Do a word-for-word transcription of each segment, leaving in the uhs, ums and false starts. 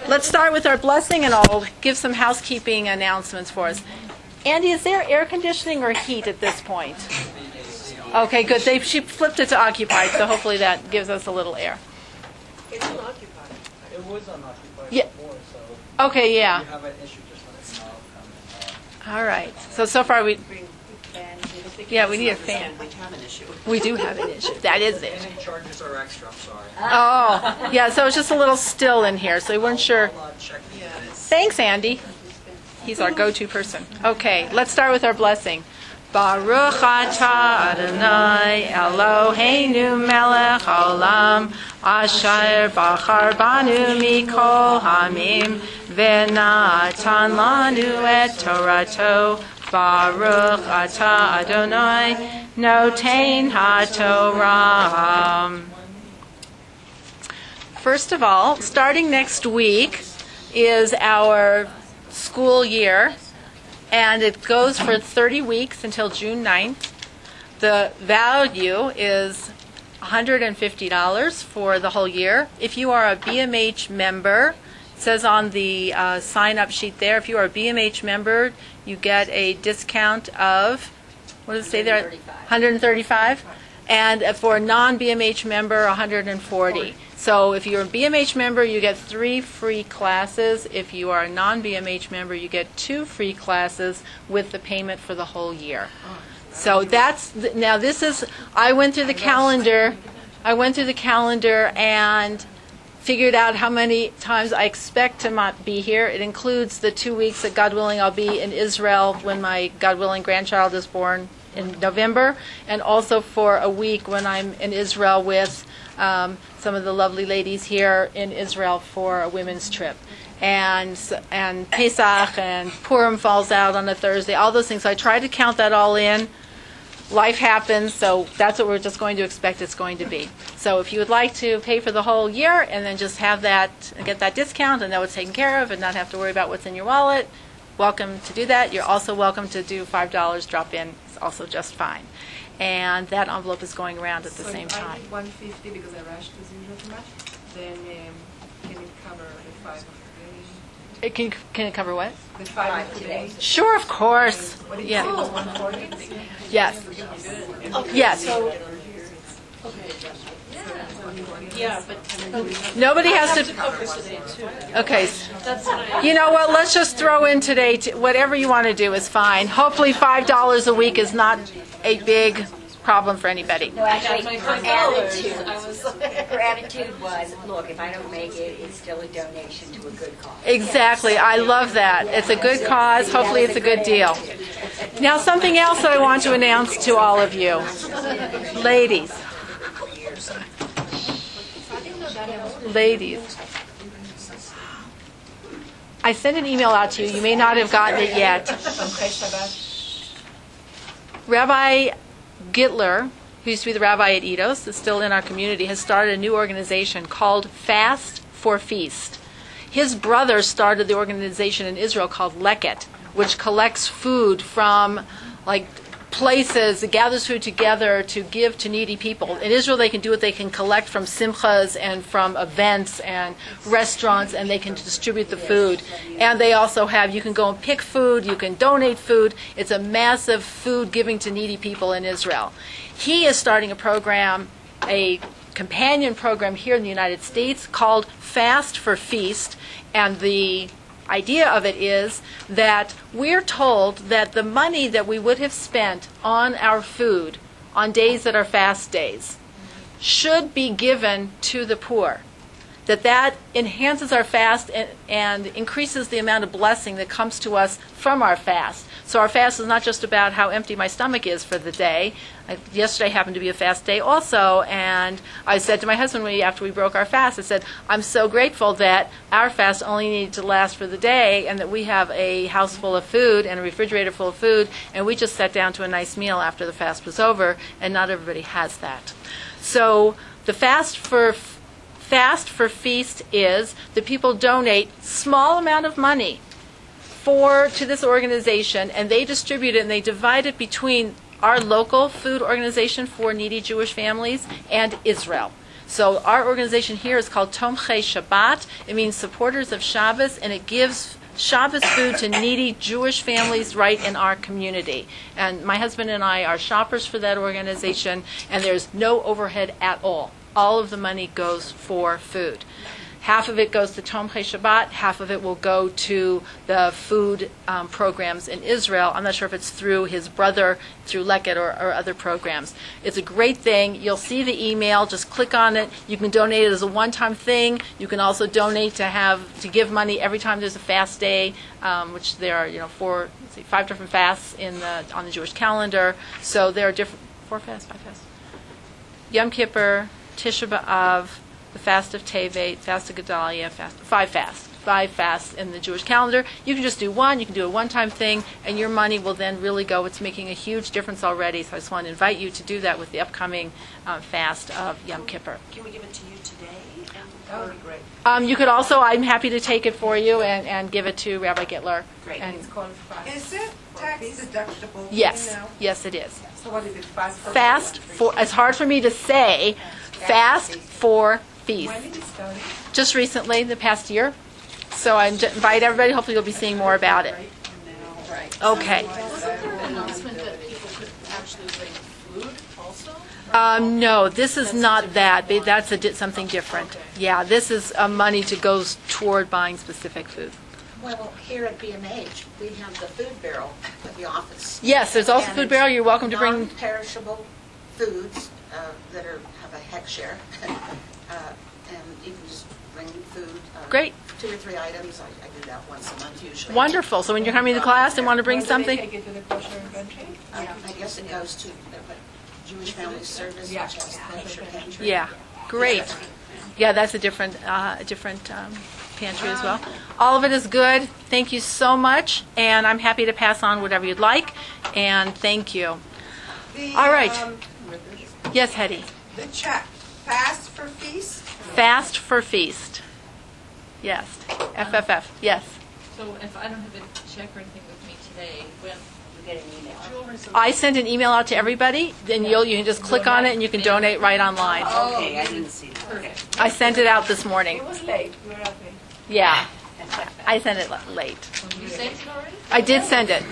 let's start with our blessing, and I'll give some housekeeping announcements for us. Andy, is there air conditioning or heat at this point? Okay, good. They, she flipped it to occupied, so hopefully that gives us a little air. It's unoccupied. It was unoccupied Yeah. before, so Okay, yeah. if you have an issue, just let us know. Come and, uh, All right. So, so far we, Bring fans. yeah, we need a fan. We have an issue. We do have an issue. That is it. Any charges are extra, I'm sorry. Oh, yeah, so it's just a little still in here, so we weren't sure. I'll, uh, check the units. Thanks, Andy. He's our go-to person. Okay, let's start with our blessing. Baruch atah Adonai Eloheinu melech haolam asher bachar banu mikol hamim v'natan lanu et torato Baruch atah Adonai notein haTorah. First of all, starting next week is our school year, and it goes for thirty weeks until June ninth. The value is one hundred fifty dollars for the whole year. If you are a B M H member, it says on the uh, sign-up sheet there, if you are a B M H member, you get a discount of, what does it say there? one hundred thirty-five. And for a non-B M H member, one hundred forty. So if you're a B M H member, you get three free classes. If you are a non-B M H member, you get two free classes with the payment for the whole year. So that's, now this is, I went through the calendar, I went through the calendar and figured out how many times I expect to not be here. It includes the two weeks that, God willing, I'll be in Israel when my, God willing, grandchild is born in November, and also for a week when I'm in Israel with um, some of the lovely ladies here in Israel for a women's trip. And and Pesach and Purim falls out on a Thursday, all those things. So I tried to count that all in. Life happens, so that's what we're just going to expect it's going to be. So if you would like to pay for the whole year and then just have that, get that discount and know it's taken care of and not have to worry about what's in your wallet, welcome to do that. You're also welcome to do five dollars drop in. It's also just fine. And that envelope is going around at the so same if I time. did one fifty because I rushed as usual too much, then um, can it cover the five of the It can can it cover what? day? The five of the day? Sure, of course. What did you Yeah. say, it was one forty? Yes. Yes. Yeah, but Nobody has to. cover today too. Okay. That's what I. You know what? Let's just throw in today. T- whatever you want to do is fine. Hopefully, five dollars a week is not a big problem for anybody. No, actually, my her five dollars. attitude, I was. her attitude was, look, if I don't make it, it's still a donation to a good cause. Exactly. I love that. It's a good cause. Hopefully, it's a good deal. Now, something else that I want to announce to all of you, ladies. Ladies. I sent an email out to you. You may not have gotten it yet. Rabbi Gittler, who used to be the rabbi at Eidos, is still in our community, has started a new organization called Fast for Feast. His brother started the organization in Israel called Leket, which collects food from like places, it gathers food together to give to needy people. In Israel, they can do it. They can collect from simchas and from events and restaurants, and they can distribute the food. And they also have, you can go and pick food, you can donate food. It's a massive food giving to needy people in Israel. He is starting a program, a companion program here in the United States called Fast for Feast, and the idea of it is that we're told that the money that we would have spent on our food on days that are fast days should be given to the poor. That that enhances our fast and, and increases the amount of blessing that comes to us from our fast. So our fast is not just about how empty my stomach is for the day. I, yesterday happened to be a fast day also, and I said to my husband when we, after we broke our fast, I said, I'm so grateful that our fast only needed to last for the day and that we have a house full of food and a refrigerator full of food, and we just sat down to a nice meal after the fast was over, and not everybody has that. So the fast for Fast for Feast is that people donate small amount of money for to this organization, and they distribute it and they divide it between our local food organization for needy Jewish families and Israel. So our organization here is called Tomchei Shabbat. It means supporters of Shabbos, and it gives Shabbos food to needy Jewish families right in our community. And my husband and I are shoppers for that organization, and there's no overhead at all. All of the money goes for food. Half of it goes to Tomchei Shabbat, half of it will go to the food um, programs in Israel. I'm not sure if it's through his brother, through Leket or, or other programs. It's a great thing. You'll see the email. Just click on it. You can donate it as a one-time thing. You can also donate to have to give money every time there's a fast day, um, which there are you know four, let's see, five different fasts in the on the Jewish calendar. So there are different four fasts, five fasts. Yom Kippur, Tisha B'Av, the fast of Tevet, fast of Gedalia, fast, five fasts, five fasts in the Jewish calendar. You can just do one, you can do a one-time thing, and your money will then really go. It's making a huge difference already, so I just want to invite you to do that with the upcoming uh, fast of Yom Kippur. Can we give it to you today? That would be great. Um, you could also, I'm happy to take it for you and, and give it to Rabbi Gittler. Great. And It's called fast. Is it tax deductible? Do you yes, know? yes it is. So what is it, fast for? Fast for, it's hard for me to say, fast for feast. When did it start? Just recently, the past year. So I invite everybody. Hopefully you'll be seeing more about it. Okay. An announcement that people could actually bring food also? Um, no, this is not that. They- That's a, di- something different. Yeah, this is uh, money to goes toward buying specific food. Well, here at B M H, we have the food barrel at the office. Yes, there's also And food it's barrel. You're welcome to bring. Non-perishable foods uh, that are, have a heck share. Uh, And you can just bring food. uh, Great. Two or three items. I I do that once a month usually. Wonderful. So when you're coming to class and want to bring When do they something, take it to the kosher inventory? Uh, I guess it goes to uh, Jewish Family Service, which Yeah. has the kosher pantry. yeah, great. Yeah, that's a different, uh, a different um, pantry as well. All of it is good. Thank you so much, and I'm happy to pass on whatever you'd like. And thank you. The, All right. um, Yes, Hetty. The check, fast for feast? Fast for feast. Yes. F F F. Yes. So if I don't have a check or anything with me today, when You get an email. I sent an email out to everybody. Then you'll you can just click on it and you can donate right online. Okay, I didn't see that. perfect. I sent it out this morning. It was late. You were up late. Yeah. I sent it l- late. You sent it already? I did send it.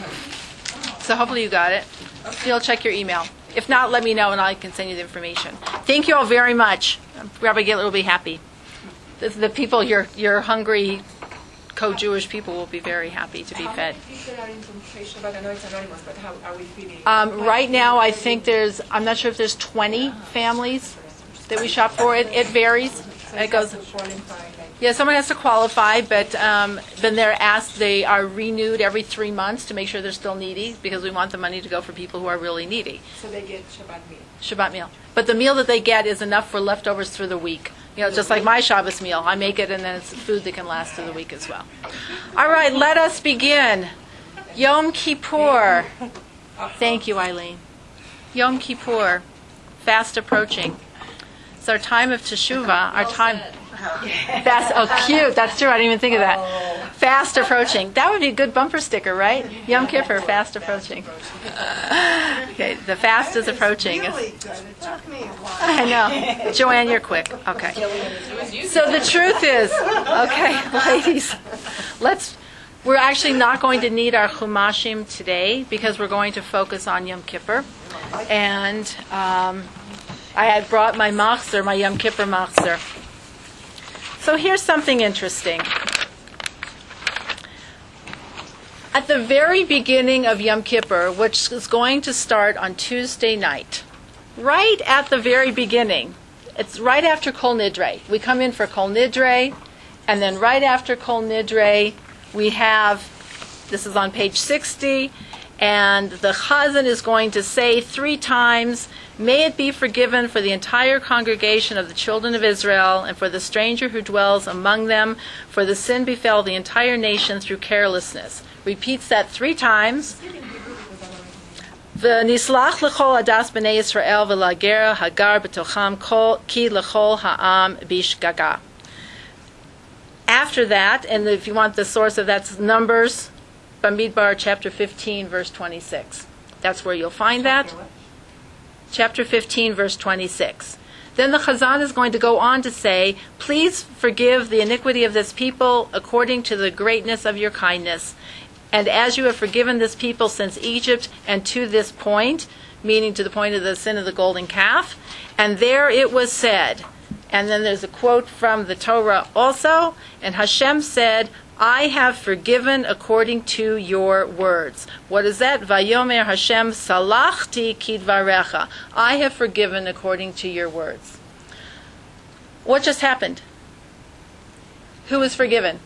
So hopefully you got it. You'll check your email. If not, let me know and I can send you the information. Thank you all very much. Rabbi Gittler will be happy. The, the people, your your hungry co-Jewish people will be very happy to be How fed. many people are in Tomchei Shabbat? I know it's anonymous, but how are we feeding? Um, right now, I think there's, I'm not sure if there's twenty families that we shop for. It, it varies. So It goes, has to qualify, like, yeah, someone has to qualify, but um, then they're asked, they are renewed every three months to make sure they're still needy because we want the money to go for people who are really needy. so they get Shabbat meal. Shabbat meal. But the meal that they get is enough for leftovers for the week. You know, just like my Shabbos meal. I make it and then it's food that can last through the week as well. All right, let us begin. Yom Kippur. Thank you, Eileen. Yom Kippur. Fast approaching. It's our time of Teshuvah. Our time. Fast. Oh, cute. That's true. I didn't even think of that. Fast approaching. That would be a good bumper sticker, right? Yom Kippur. Fast approaching. Okay, the fast is approaching. Really good. It took me a while. I know. Joanne, you're quick. Okay. So the truth is, okay, ladies, let's, we're actually not going to need our Chumashim today because we're going to focus on Yom Kippur. And um, I had brought my machzer, my Yom Kippur machzer. So here's something interesting. At the very beginning of Yom Kippur, which is going to start on Tuesday night, right at the very beginning, it's right after Kol Nidre. We come in for Kol Nidre, and then right after Kol Nidre, we have, this is on page sixty, and the Chazan is going to say three times, "May it be forgiven for the entire congregation of the children of Israel and for the stranger who dwells among them, for the sin befell the entire nation through carelessness." Repeats that three times. V'nislach l'chol adas b'nei Yisrael v'lagera hagar b'tocham kol ki l'chol ha'am bishgaga. After that, and if you want the source of that's Numbers, Bamidbar chapter fifteen, verse twenty-six. That's where you'll find that. Chapter fifteen, verse twenty-six. Then the Chazan is going to go on to say, please forgive the iniquity of this people according to the greatness of your kindness. And as you have forgiven this people since Egypt and to this point, meaning to the point of the sin of the golden calf, and there it was said, and then there's a quote from the Torah also, and Hashem said, I have forgiven according to your words. What is that? Vayomer Hashem salachti kidvarecha. I have forgiven according to your words. What just happened? Who was forgiven?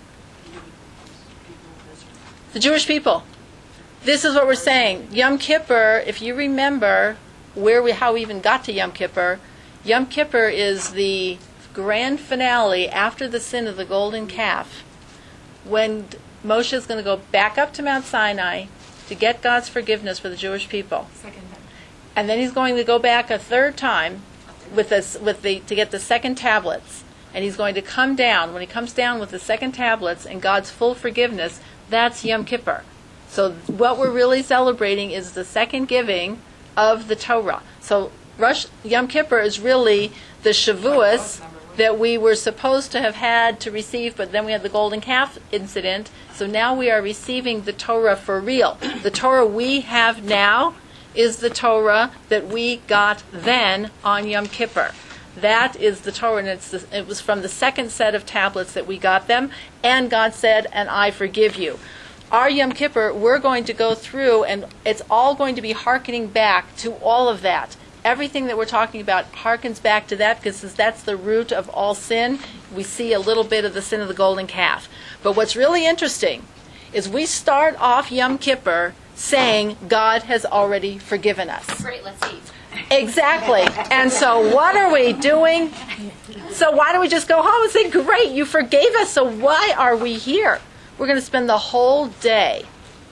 The Jewish people. This is what we're saying. Yom Kippur, if you remember where we, how we even got to Yom Kippur, Yom Kippur is the grand finale after the sin of the golden calf, when Moshe is going to go back up to Mount Sinai to get God's forgiveness for the Jewish people. Second time. And then he's going to go back a third time with this, with the, to get the second tablets. And he's going to come down. When he comes down with the second tablets and God's full forgiveness, that's Yom Kippur. So what we're really celebrating is the second giving of the Torah. So Rosh Yom Kippur is really the Shavuos that we were supposed to have had to receive, but then we had the golden calf incident. So now we are receiving the Torah for real. The Torah we have now is the Torah that we got then on Yom Kippur. That is the Torah, and it's the, it was from the second set of tablets that we got them, and God said, and I forgive you. Our Yom Kippur, we're going to go through, and it's all going to be hearkening back to all of that. Everything that we're talking about harkens back to that, because that's the root of all sin. We see a little bit of the sin of the golden calf. But what's really interesting is we start off Yom Kippur saying God has already forgiven us. Great, let's eat. Exactly. And so what are we doing? So why don't we just go home and say, great, you forgave us, so why are we here? We're going to spend the whole day,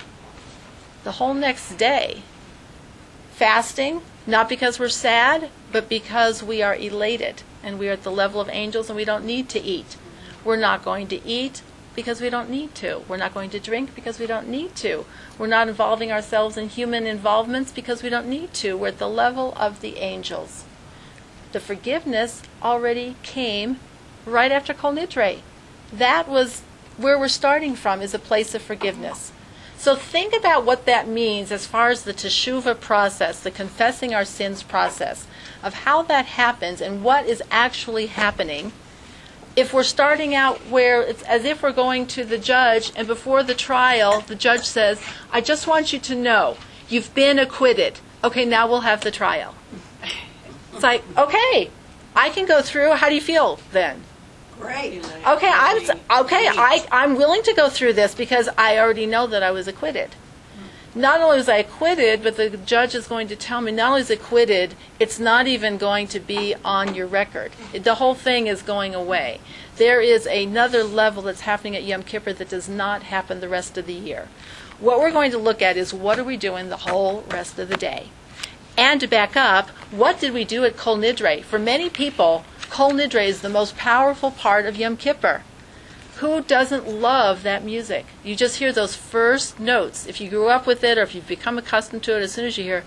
the whole next day, fasting, not because we're sad, but because we are elated and we are at the level of angels and we don't need to eat. We're not going to eat because we don't need to. We're not going to drink because we don't need to. We're not involving ourselves in human involvements because we don't need to. We're at the level of the angels. The forgiveness already came right after Kol Nidre. That was where we're starting from, is a place of forgiveness. So think about what that means as far as the teshuvah process, the confessing our sins process, of how that happens and what is actually happening. If we're starting out where it's as if we're going to the judge, and before the trial, the judge says, I just want you to know, you've been acquitted. Okay, now we'll have the trial. It's like, okay, I can go through. How do you feel then? Great. Okay, I'm okay. I I'm willing to go through this because I already know that I was acquitted. Not only was I acquitted, but the judge is going to tell me not only is acquitted, it's not even going to be on your record. The whole thing is going away. There is another level that's happening at Yom Kippur that does not happen the rest of the year. What we're going to look at is what are we doing the whole rest of the day. And to back up, what did we do at Kol Nidre? For many people, Kol Nidre is the most powerful part of Yom Kippur. Who doesn't love that music? You just hear those first notes. If you grew up with it or if you've become accustomed to it, as soon as you hear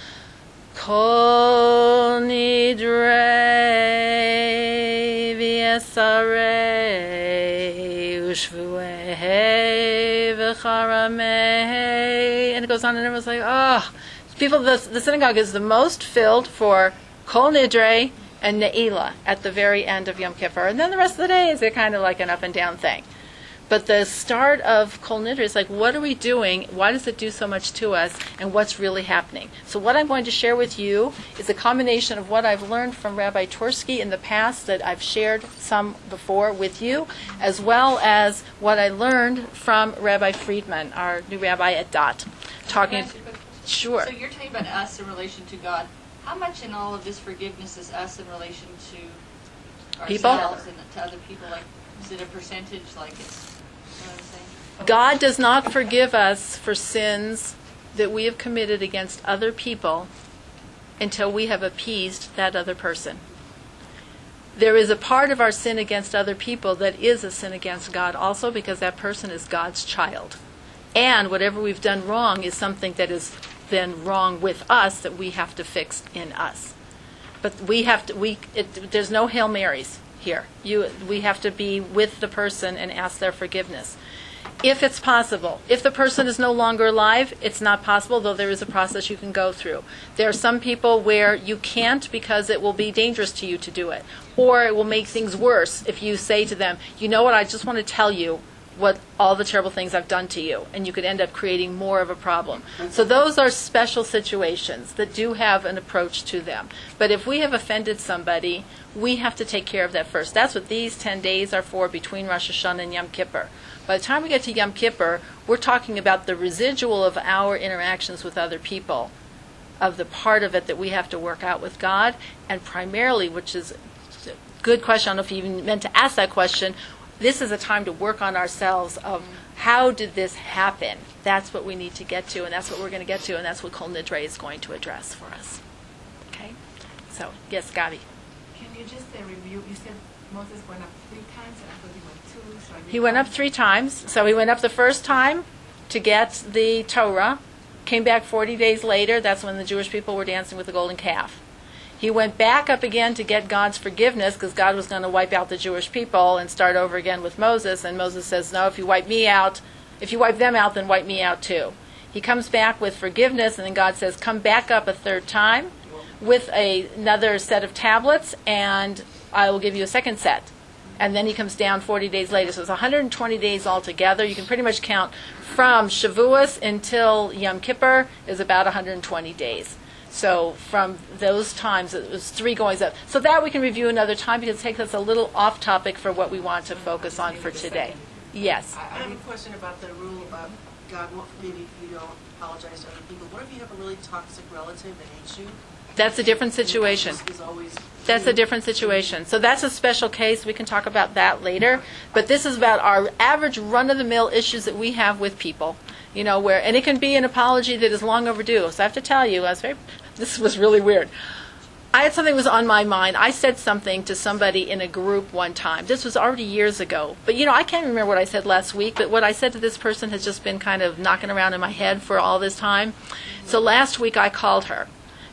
Kol Nidre v'yesarei u'shvuei v'charamei, and it goes on and everyone's like, oh. People, the, the synagogue is the most filled for Kol Nidre and Ne'ilah at the very end of Yom Kippur. And then the rest of the day is kind of like an up and down thing. But the start of Kol Nidre is like, what are we doing? Why does it do so much to us? And what's really happening? So what I'm going to share with you is a combination of what I've learned from Rabbi Tursky in the past that I've shared some before with you, as well as what I learned from Rabbi Friedman, our new rabbi at D O T. Talking, sure. So you're talking about us in relation to God. How much in all of this forgiveness is us in relation to People? ourselves and to other people? Like, is it a percentage? Like, it's, you know what I'm saying? God does not forgive us for sins that we have committed against other people until we have appeased that other person. There is a part of our sin against other people that is a sin against God also, because that person is God's child. And whatever we've done wrong is something that is then wrong with us that we have to fix in us. But we have to, we, it, there's no Hail Marys here. You, we have to be with the person and ask their forgiveness. If it's possible. If the person is no longer alive, it's not possible, though there is a process you can go through. There are some people where you can't because it will be dangerous to you to do it. Or it will make things worse if you say to them, you know what, I just want to tell you what all the terrible things I've done to you, and you could end up creating more of a problem. So those are special situations that do have an approach to them. But if we have offended somebody, we have to take care of that first. That's what these ten days are for between Rosh Hashanah and Yom Kippur. By the time we get to Yom Kippur, we're talking about the residual of our interactions with other people, of the part of it that we have to work out with God, and primarily, which is a good question, I don't know if you even meant to ask that question, this is a time to work on ourselves of how did this happen? That's what we need to get to, and that's what we're going to get to, and that's what Kol Nidre is going to address for us. Okay? So, yes, Gabi. Can you just uh, review? You said Moses went up three times, and I thought he went two. So I He went up three times. So he went up the first time to get the Torah, came back forty days later. That's when the Jewish people were dancing with the golden calf. He went back up again to get God's forgiveness because God was going to wipe out the Jewish people and start over again with Moses. And Moses says, no, if you wipe me out, if you wipe them out, then wipe me out too. He comes back with forgiveness, and then God says, come back up a third time with a, another set of tablets, and I will give you a second set. And then he comes down forty days later. So it's one hundred twenty days altogether. You can pretty much count from Shavuos until Yom Kippur is about one hundred twenty days. So from those times, it was three goings up. So that we can review another time because it takes us a little off topic for what we want to focus on for today. Yes. I have a question about the rule about God won't forgive you if you don't apologize to other people. What if you have a really toxic relative that hates you? That's a different situation. Is always That's a different situation. So that's a special case. We can talk about that later. But this is about our average run-of-the-mill issues that we have with people. You know, where, and it can be an apology that is long overdue. So I have to tell you, I was very, this was really weird. I had something was on my mind. I said something to somebody in a group one time. This was already years ago. But, you know, I can't remember what I said last week, but what I said to this person has just been kind of knocking around in my head for all this time. So last week I called her.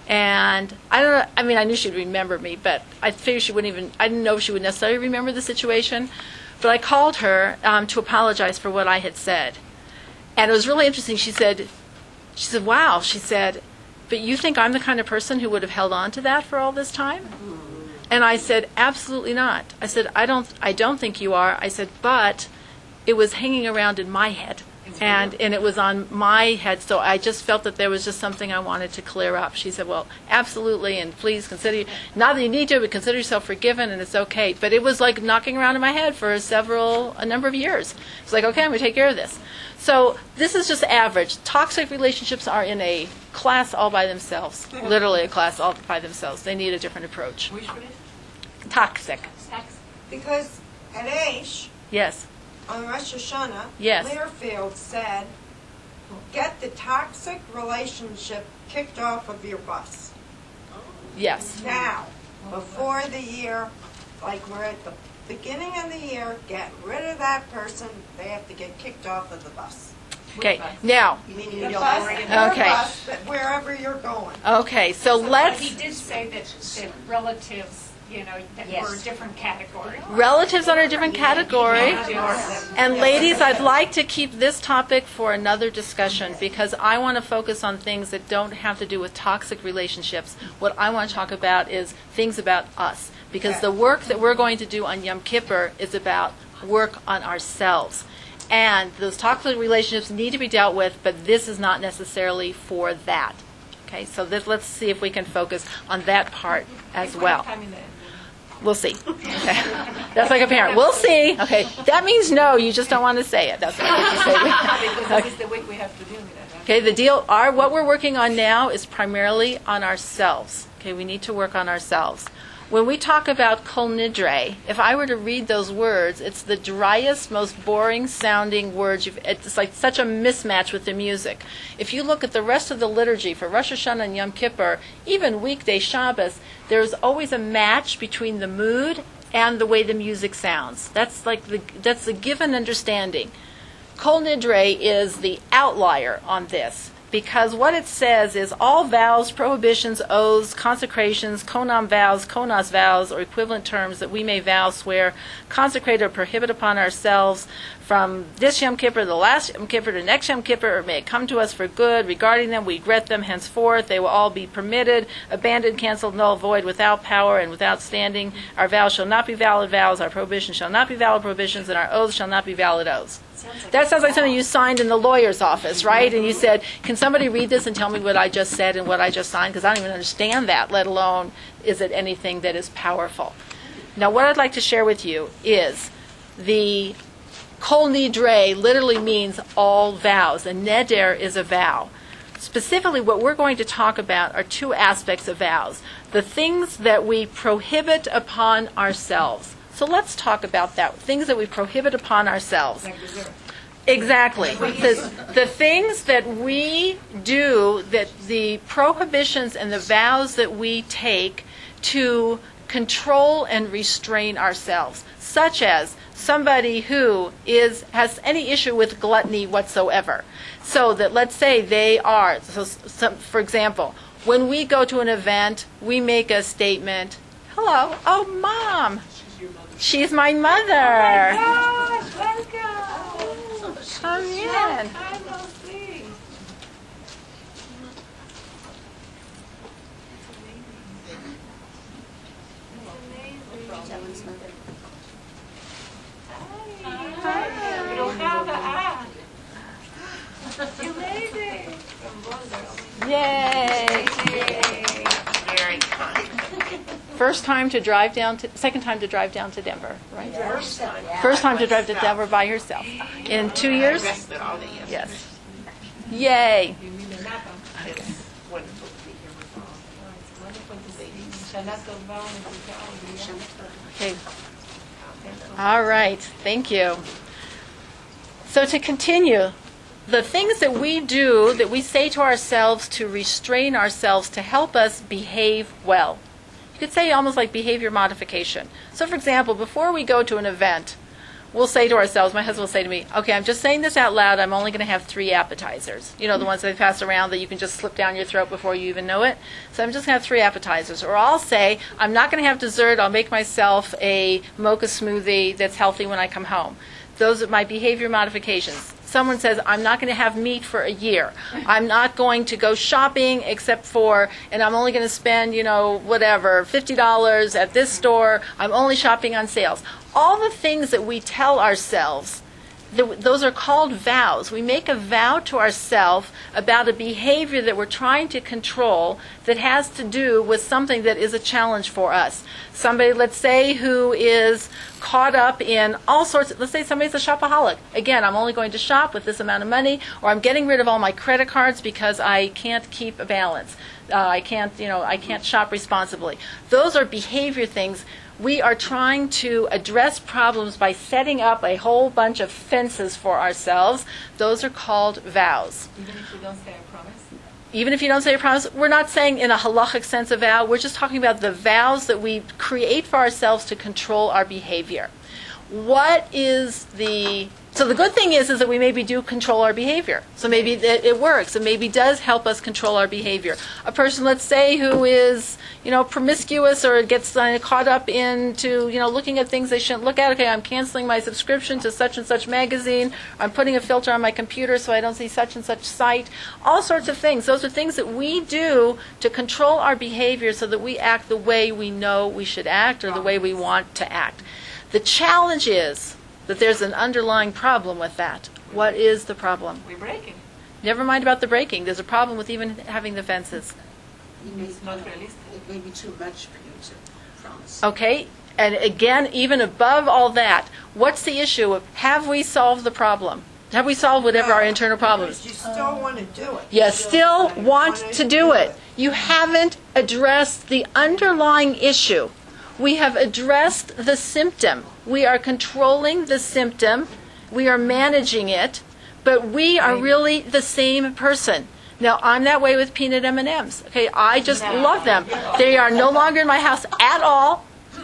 And I don't know, I mean, I knew she'd remember me, but I figured she wouldn't even, I didn't know if she would necessarily remember the situation. But I called her um, to apologize for what I had said. And it was really interesting. She said, she said, wow, she said, but you think I'm the kind of person who would have held on to that for all this time? And I said, absolutely not. I said, I don't, I don't think you are. I said, but it was hanging around in my head. And and it was on my head, so I just felt that there was just something I wanted to clear up. She said, well, absolutely, and please consider, not that you need to, but consider yourself forgiven, and it's okay. But it was like knocking around in my head for several, a number of years. It's like, okay, I'm going to take care of this. So this is just average. Toxic relationships are in a class all by themselves, literally a class all by themselves. They need a different approach. Which one is? Toxic. Because at Aish, Yes. on Rosh Hashanah, Yes. Learfield said, get the toxic relationship kicked off of your bus. Yes. Now, before the year, like we're at the beginning of the year, get rid of that person. They have to get kicked off of the bus. Okay. Now, You mean you The don't bus, bring it your Okay. bus, but wherever you're going. okay, so let's... He did say that, that relatives, you know, that Yes. were a different category. Relatives are a different category. Yes. And ladies, I'd like to keep this topic for another discussion because I want to focus on things that don't have to do with toxic relationships. What I want to talk about is things about us. Because the work that we're going to do on Yom Kippur is about work on ourselves. And those toxic relationships need to be dealt with, but this is not necessarily for that. Okay, so this, let's see if we can focus on that part as well. We'll see. Okay. That's like a parent. We'll see. Okay. That means no. You just don't want to say it. That's what you say. Because it's the week we have to deal with that. Okay. The deal. Our what we're working on now is primarily on ourselves. Okay. We need to work on ourselves. When we talk about Kol Nidre, if I were to read those words, it's the driest, most boring sounding words. You've, it's like such a mismatch with the music. If you look at the rest of the liturgy for Rosh Hashanah and Yom Kippur, even weekday Shabbos, there's always a match between the mood and the way the music sounds. That's like the that's the given understanding. Kol Nidre is the outlier on this. because what it says is all vows, prohibitions, oaths, consecrations, konam vows, konas vows, or equivalent terms that we may vow, swear, consecrate, or prohibit upon ourselves from this Yom Kippur, the last Yom Kippur, to next Yom Kippur, or may it come to us for good. Regarding them, we regret them henceforth. They will all be permitted, abandoned, canceled, null, void, without power, and without standing. Our vows shall not be valid vows. Our prohibitions shall not be valid prohibitions, and our oaths shall not be valid oaths. That sounds like something you signed in the lawyer's office, right? And you said, can somebody read this and tell me what I just said and what I just signed? Because I don't even understand that, let alone is it anything that is powerful. Now, what I'd like to share with you is the Kol Nidre literally means all vows, and Neder is a vow. Specifically, what we're going to talk about are two aspects of vows. The things that we prohibit upon ourselves. So let's talk about that. Things that we prohibit upon ourselves. Exactly. The, the things that we do, that the prohibitions and the vows that we take to control and restrain ourselves, such as somebody who is has any issue with gluttony whatsoever. So that, let's say they are, so some, for example, when we go to an event, we make a statement, hello, oh, Mom. She's my mother. Oh my gosh, welcome. Come in. I will see. Hi. You don't have an eye. You made it. Yay. Very kind. First time to drive down to, second time to drive down to Denver, right? First time. First time to drive to Denver by yourself. In two years? Rested all day yesterday. Yes. Yay. It's wonderful to be here with all. It's wonderful to see. Shana Tova and Okay. All right. Thank you. So to continue, the things that we do, that we say to ourselves to restrain ourselves, to help us behave well. You could say almost like behavior modification. So for example, before we go to an event, we'll say to ourselves, my husband will say to me, okay, I'm just saying this out loud, I'm only going to have three appetizers. You know, the ones they pass around that you can just slip down your throat before you even know it. So I'm just going to have three appetizers. Or I'll say, I'm not going to have dessert, I'll make myself a mocha smoothie that's healthy when I come home. Those are my behavior modifications. Someone says, I'm not going to have meat for a year. I'm not going to go shopping except for, and I'm only going to spend, you know, whatever, fifty dollars at this store. I'm only shopping on sales. All the things that we tell ourselves, th- those are called vows. We make a vow to ourselves about a behavior that we're trying to control that has to do with something that is a challenge for us. Somebody, let's say, who is caught up in all sorts of, let's say somebody's a shopaholic. Again, I'm only going to shop with this amount of money, or I'm getting rid of all my credit cards because I can't keep a balance. Uh, I can't, you know, I can't shop responsibly. Those are behavior things. We are trying to address problems by setting up a whole bunch of fences for ourselves. Those are called vows. Even if we don't say a promise? Even if you don't say a promise, we're not saying in a halachic sense of vow. We're just talking about the vows that we create for ourselves to control our behavior. What is the... So the good thing is, is that we maybe do control our behavior. So maybe it, it works. It maybe does help us control our behavior. A person, let's say, who is, you know, promiscuous or gets uh, caught up into, you know, looking at things they shouldn't look at. Okay, I'm canceling my subscription to such and such magazine. I'm putting a filter on my computer so I don't see such and such site. All sorts of things. Those are things that we do to control our behavior so that we act the way we know we should act or the way we want to act. The challenge is that there's an underlying problem with that. What is the problem? We're breaking. Never mind about the breaking. There's a problem with even having the fences. It's not realistic. It may be too much for you to promise. Okay? And again, even above all that, what's the issue? Have we solved the problem? Have we solved whatever our internal problem is? You still want to do it. You still want to do it. You haven't addressed the underlying issue. We have addressed the symptom. We are controlling the symptom. We are managing it. But we are really the same person. Now, I'm that way with peanut M and M's. Okay, I just love them. They are no longer in my house at all.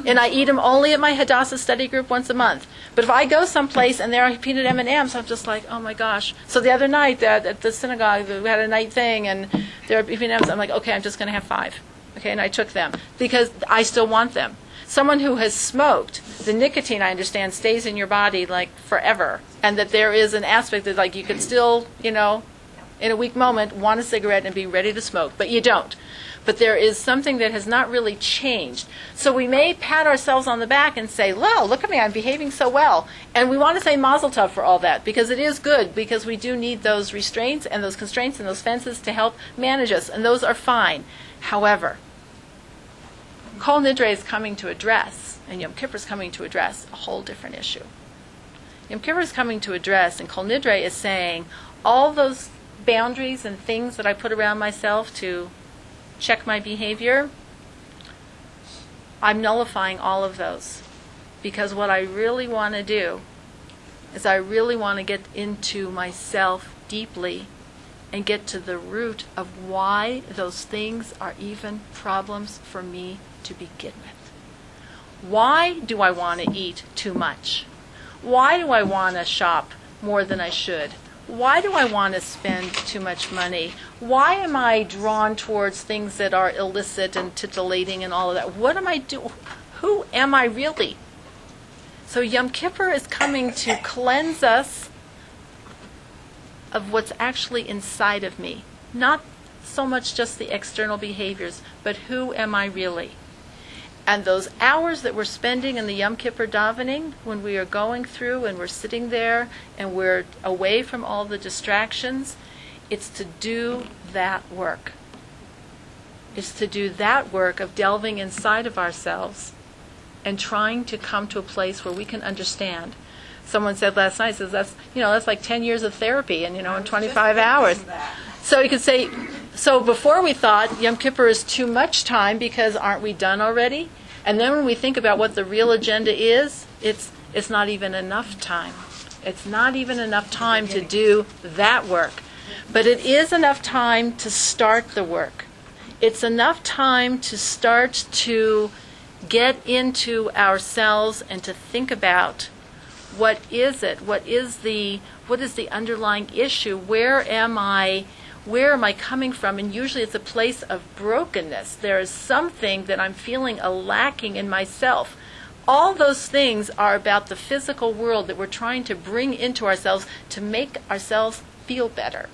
And I eat them only at my Hadassah study group once a month. But if I go someplace and there are peanut M and M's, I'm just like, oh my gosh. So the other night at, at the synagogue, we had a night thing, and there are peanut M and M's. I'm like, okay, I'm just going to have five. Okay, and I took them because I still want them. Someone who has smoked, the nicotine, I understand, stays in your body like forever. And that there is an aspect that like you could still, you know, in a weak moment, want a cigarette and be ready to smoke. But you don't. But there is something that has not really changed. So we may pat ourselves on the back and say, well, look at me, I'm behaving so well. And we want to say mazel tov for all that, because it is good, because we do need those restraints and those constraints and those fences to help manage us, and those are fine. However, Kol Nidre is coming to address, and Yom Kippur is coming to address a whole different issue. Yom Kippur is coming to address, and Kol Nidre is saying, all those boundaries and things that I put around myself to check my behavior, I'm nullifying all of those. Because what I really want to do is I really want to get into myself deeply and get to the root of why those things are even problems for me to begin with. Why do I want to eat too much? Why do I want to shop more than I should? Why do I want to spend too much money? Why am I drawn towards things that are illicit and titillating and all of that? What am I doing? Who am I really? So Yom Kippur is coming to cleanse us of what's actually inside of me. Not so much just the external behaviors, but who am I really? And those hours that we're spending in the Yom Kippur davening, when we are going through and we're sitting there and we're away from all the distractions, it's to do that work. It's to do that work of delving inside of ourselves and trying to come to a place where we can understand. Someone said last night, says that's you know that's like ten years of therapy, and you know in twenty-five hours. So you could say, so before we thought Yom Kippur is too much time because aren't we done already? And then when we think about what the real agenda is, it's it's not even enough time. It's not even enough time to do that work. But it is enough time to start the work. It's enough time to start to get into ourselves and to think about what is it? What is the what is the underlying issue? Where am I Where am I coming from? And usually it's a place of brokenness. There is something that I'm feeling a lacking in myself. All those things are about the physical world that we're trying to bring into ourselves to make ourselves feel better.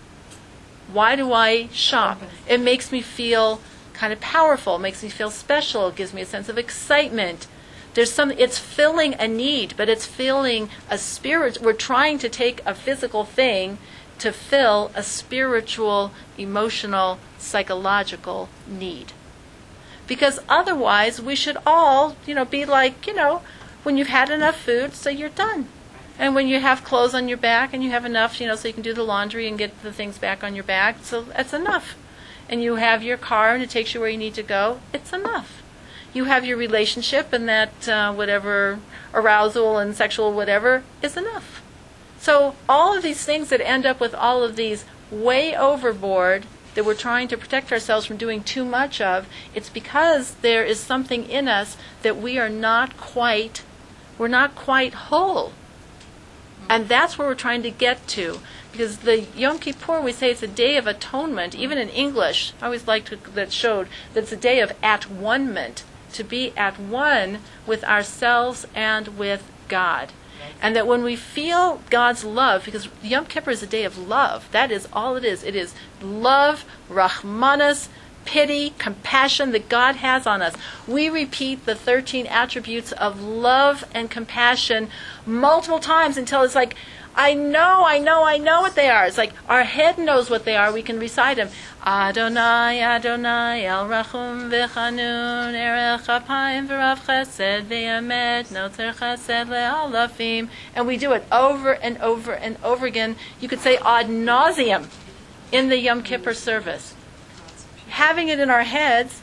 Why do I shop? It makes me feel kind of powerful. It makes me feel special. It gives me a sense of excitement. There's some, it's filling a need, but it's filling a spirit. We're trying to take a physical thing to fill a spiritual, emotional, psychological need. Because otherwise, we should all, you know, be like, you know, when you've had enough food, so you're done. And when you have clothes on your back and you have enough, you know, so you can do the laundry and get the things back on your back, so that's enough. And you have your car and it takes you where you need to go, it's enough. You have your relationship and that uh, whatever arousal and sexual whatever is enough. So all of these things that end up with all of these way overboard that we're trying to protect ourselves from doing too much of, it's because there is something in us that we are not quite, we're not quite whole. And that's where we're trying to get to. Because the Yom Kippur, we say it's a day of atonement. Even in English, I always liked that showed that it's a day of at-one-ment, to be at one with ourselves and with God. And that when we feel God's love, because Yom Kippur is a day of love, that is all it is. It is love, Rahmanas, pity, compassion that God has on us. We repeat the thirteen attributes of love and compassion multiple times until it's like, I know, I know, I know what they are. It's like our head knows what they are. We can recite them. Adonai, Adonai, El Rachum V'Chanun, Erech Apayim V'Rav Chesed V'Yamet, Notzer Chesed Le'alafim. And we do it over and over and over again. You could say ad nauseum in the Yom Kippur service. Having it in our heads,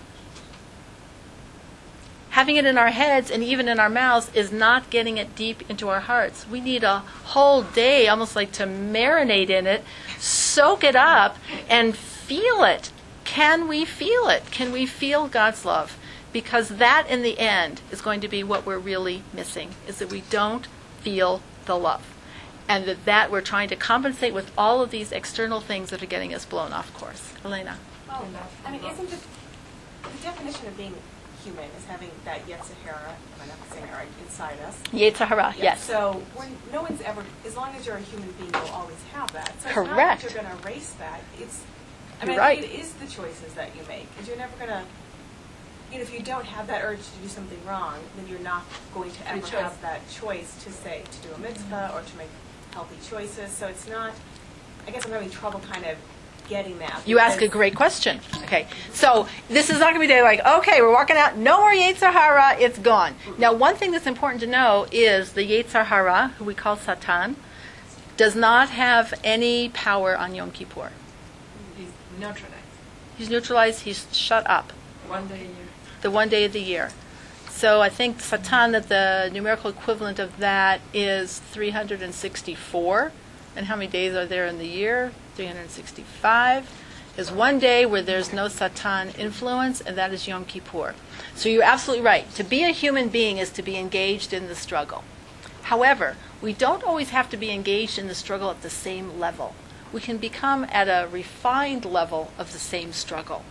having it in our heads and even in our mouths is not getting it deep into our hearts. We need a whole day, almost like to marinate in it, soak it up, and feel it. Can we feel it? Can we feel God's love? because that in the end is going to be what we're really missing, is that we don't feel the love. And that, that we're trying to compensate with all of these external things that are getting us blown off course. Elena? Well, I mean, isn't the, the definition of being human is having that Yetzer Hara, am I not saying it right, inside us? Yetzer Hara, Yeah, yes. So when no one's ever, as long as you're a human being, you'll always have that. So Correct. It's not that you're going to erase that. It's, I You're mean, right. it is the choices that you make. Because you're never going to, you know, if you don't have that urge to do something wrong, then you're not going to ever choice. have that choice to say, to do a mitzvah or to make healthy choices. So it's not, I guess I'm having trouble kind of getting that. You ask a because- great question. Okay, so this is not going to be like, okay, we're walking out, no more Yetzer Hara, it's gone. Now, one thing that's important to know is the Yetzer Hara, who we call Satan, does not have any power on Yom Kippur. He's neutralized. He's neutralized, he's shut up One day a year. the one day of the year. So I think Satan, that the numerical equivalent of that is three hundred sixty-four. And how many days are there in the year? three hundred sixty-five. There's one day where there's no Satan influence, and that is Yom Kippur. So you're absolutely right. To be a human being is to be engaged in the struggle. However, we don't always have to be engaged in the struggle at the same level. We can become at a refined level of the same struggle.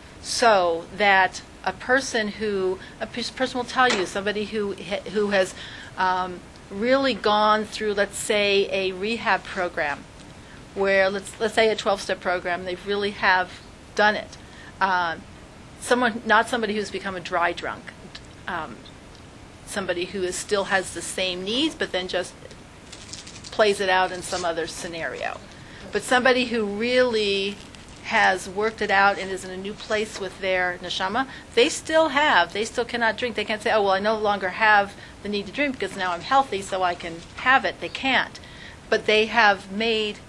So that a person who, a pers- person will tell you, somebody who ha- who has um, really gone through, let's say, a rehab program, where let's let's say a twelve-step program, they really have done it. Uh, someone, not somebody who's become a dry drunk, um, somebody who is, still has the same needs, but then just plays it out in some other scenario. But somebody who really has worked it out and is in a new place with their neshama, they still have, they still cannot drink. They can't say, oh, well, I no longer have the need to drink because now I'm healthy, so I can have it. They can't. But they have made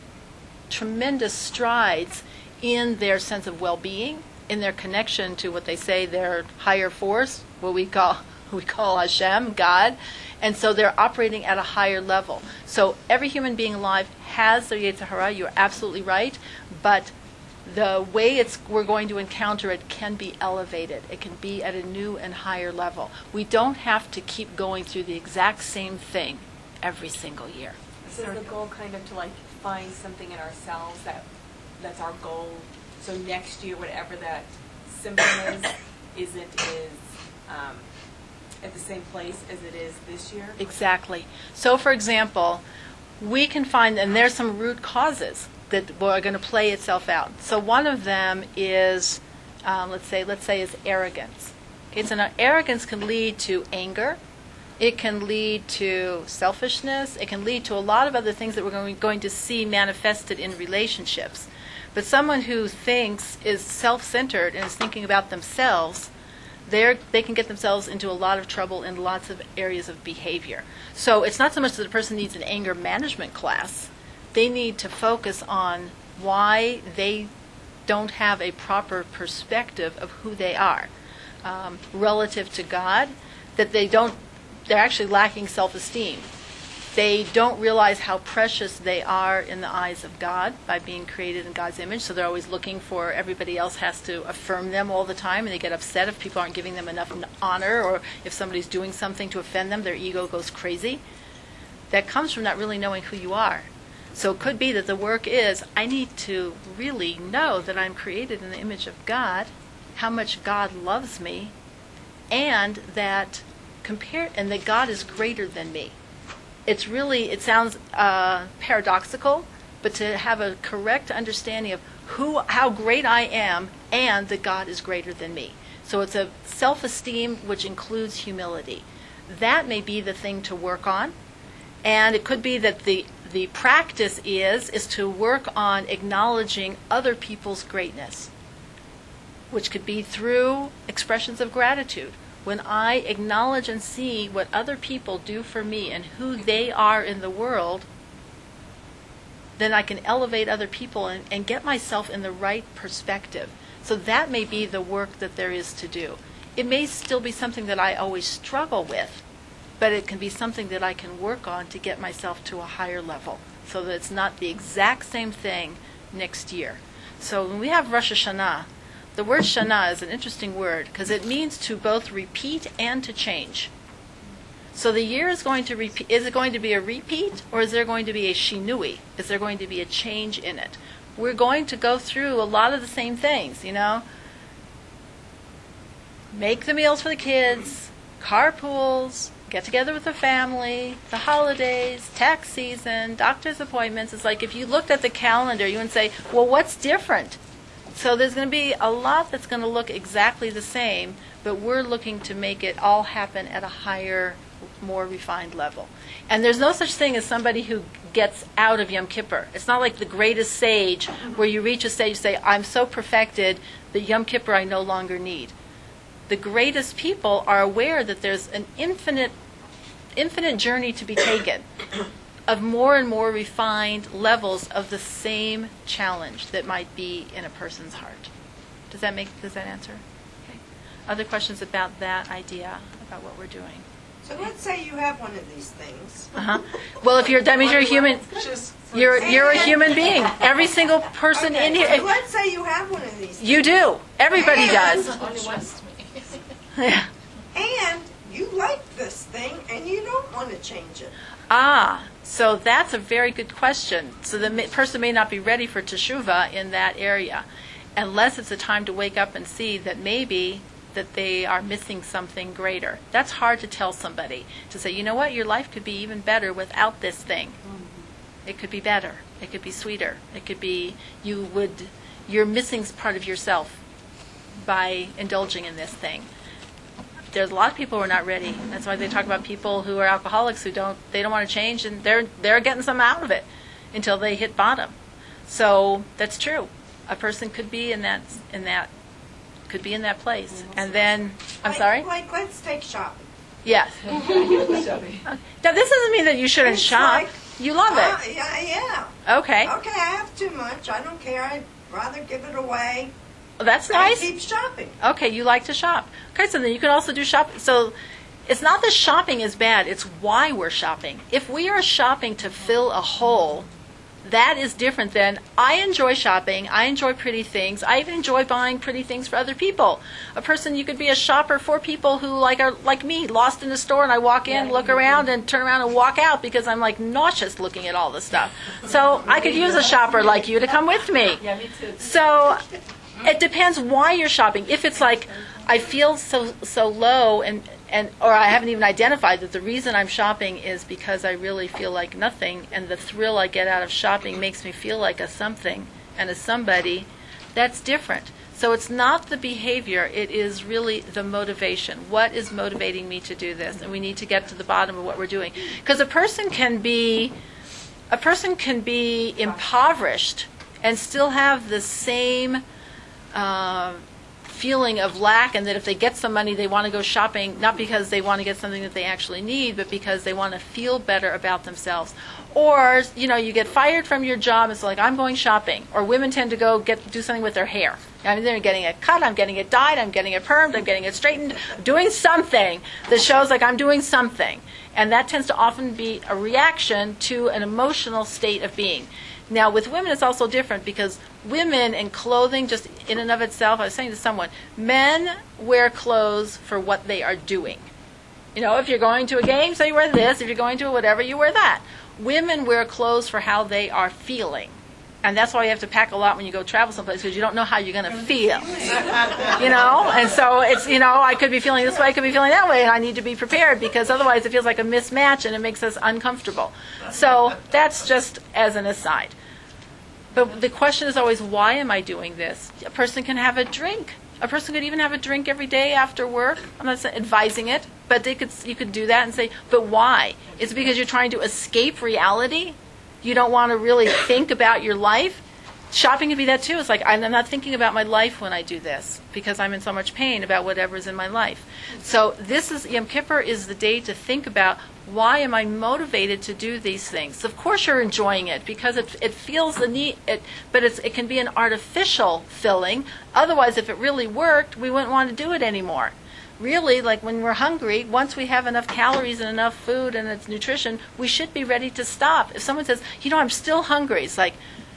tremendous strides in their sense of well-being, in their connection to what they say their higher force, what we call we call Hashem, God. And so they're operating at a higher level. So every human being alive has their Yetzer Hara, you're absolutely right, but the way it's we're going to encounter it can be elevated. It can be at a new and higher level. We don't have to keep going through the exact same thing every single year. So is the goal kind of to like find something in ourselves that that's our goal? So next year, whatever that symbol is, isn't is um, at the same place as it is this year? Exactly. So, for example, we can find, and there's some root causes that are going to play itself out. So one of them is, um, let's say, let's say, is arrogance. It's an arrogance can lead to anger. It can lead to selfishness. It can lead to a lot of other things that we're going, going to see manifested in relationships. But someone who thinks is self-centered and is thinking about themselves, they're, they can get themselves into a lot of trouble in lots of areas of behavior. So it's not so much that the person needs an anger management class. They need to focus on why they don't have a proper perspective of who they are um, relative to God, that they don't, they're actually lacking self-esteem. They don't realize how precious they are in the eyes of God by being created in God's image, so they're always looking for everybody else has to affirm them all the time, and they get upset if people aren't giving them enough honor, or if somebody's doing something to offend them, their ego goes crazy. That comes from not really knowing who you are. So it could be that the work is, I need to really know that I'm created in the image of God, how much God loves me, and that compare and that God is greater than me. It's really, it sounds uh, paradoxical, but to have a correct understanding of who, how great I am, and that God is greater than me. So it's a self-esteem which includes humility. That may be the thing to work on, and it could be that the the practice is is to work on acknowledging other people's greatness, which could be through expressions of gratitude. When I acknowledge and see what other people do for me and who they are in the world, then I can elevate other people and, and get myself in the right perspective. So that may be the work that there is to do. It may still be something that I always struggle with, but it can be something that I can work on to get myself to a higher level, so that it's not the exact same thing next year. So when we have Rosh Hashanah, The word shana is an interesting word because it means to both repeat and to change. So the year is going to repeat. Is it going to be a repeat or is there going to be a shinui? Is there going to be a change in it? We're going to go through a lot of the same things, you know. Make the meals for the kids, carpools, get together with the family, the holidays, tax season, doctor's appointments. It's like if you looked at the calendar, you would say, well, what's different? So there's going to be a lot that's going to look exactly the same, but we're looking to make it all happen at a higher, more refined level. And there's no such thing as somebody who gets out of Yom Kippur. It's not like the greatest sage where you reach a stage and say, I'm so perfected that Yom Kippur I no longer need. The greatest people are aware that there's an infinite, infinite journey to be taken of more and more refined levels of the same challenge that might be in a person's heart. Does that make, does that answer? Okay. Other questions about that idea, about what we're doing? So let's say you have one of these things. Uh-huh. Well, if you're, that means you're a human, you're, you're a human being. Every single person Okay, in here, so let's say you have one of these things. you do. Everybody does. Yeah. And you like this thing and you don't want to change it. Ah, so that's a very good question. So the ma- person may not be ready for teshuvah in that area, unless it's a time to wake up and see that maybe that they are missing something greater. That's hard to tell somebody, to say, you know what, your life could be even better without this thing. It could be better. It could be sweeter. It could be, you would, you're missing part of yourself by indulging in this thing. There's a lot of people who are not ready. That's why they talk about people who are alcoholics who don't, they don't want to change, and they're they're getting some out of it until they hit bottom. So that's true. A person could be in that in that could be in that place, and then I'm Like- sorry. Like, let's take shopping. Yes. Now this doesn't mean that you shouldn't It's shop. like, You love Uh, it. yeah, yeah. Okay. Okay, I have too much. I don't care. I'd rather give it away. That's and nice. keep shopping. Okay, you like to shop. Okay, so then you can also do shopping. So it's not that shopping is bad, it's why we're shopping. If we are shopping to fill a hole, that is different than, I enjoy shopping, I enjoy pretty things, I even enjoy buying pretty things for other people. A person, you could be a shopper for people who like are like me, lost in a store, and I walk in, look around, and turn around and walk out because I'm like nauseous looking at all this stuff. So I could use a shopper like you to come with me. Yeah, me too. So it depends why you're shopping. If it's like, I feel so so low, and, and or I haven't even identified that the reason I'm shopping is because I really feel like nothing, and the thrill I get out of shopping makes me feel like a something and a somebody, that's different. So it's not the behavior, it is really the motivation. What is motivating me to do this? And we need to get to the bottom of what we're doing. Because a person can be, a person can be impoverished and still have the same uh, feeling of lack, and that if they get some money, they want to go shopping, not because they want to get something that they actually need, but because they want to feel better about themselves. Or, you know, you get fired from your job, it's like, I'm going shopping. Or women tend to go get do something with their hair. I mean, they're getting it cut, I'm getting it dyed, I'm getting it permed, I'm getting it straightened, doing something that shows like I'm doing something. And that tends to often be a reaction to an emotional state of being. Now, with women, it's also different because women and clothing, just in and of itself, I was saying to someone, men wear clothes for what they are doing. You know, if you're going to a game, so you wear this. If you're going to a whatever, you wear that. Women wear clothes for how they are feeling. And that's why you have to pack a lot when you go travel someplace, because you don't know how you're going to feel. You know? And so it's, you know, I could be feeling this way, I could be feeling that way, and I need to be prepared, because otherwise it feels like a mismatch and it makes us uncomfortable. So that's just as an aside. But the question is always, why am I doing this? A person can have a drink. A person could even have a drink every day after work. I'm not advising it, but they could, you could do that and say, but why? It's because you're trying to escape reality? You don't want to really think about your life? Shopping can be that too. It's like, I'm not thinking about my life when I do this because I'm in so much pain about whatever's in my life. So this is, Yom Kippur is the day to think about, why am I motivated to do these things? Of course you're enjoying it because it, it feels the need, it, but it's, it can be an artificial filling. Otherwise, if it really worked, we wouldn't want to do it anymore. Really, like when we're hungry, once we have enough calories and enough food and its nutrition, we should be ready to stop. If someone says, you know, I'm still hungry, it's like,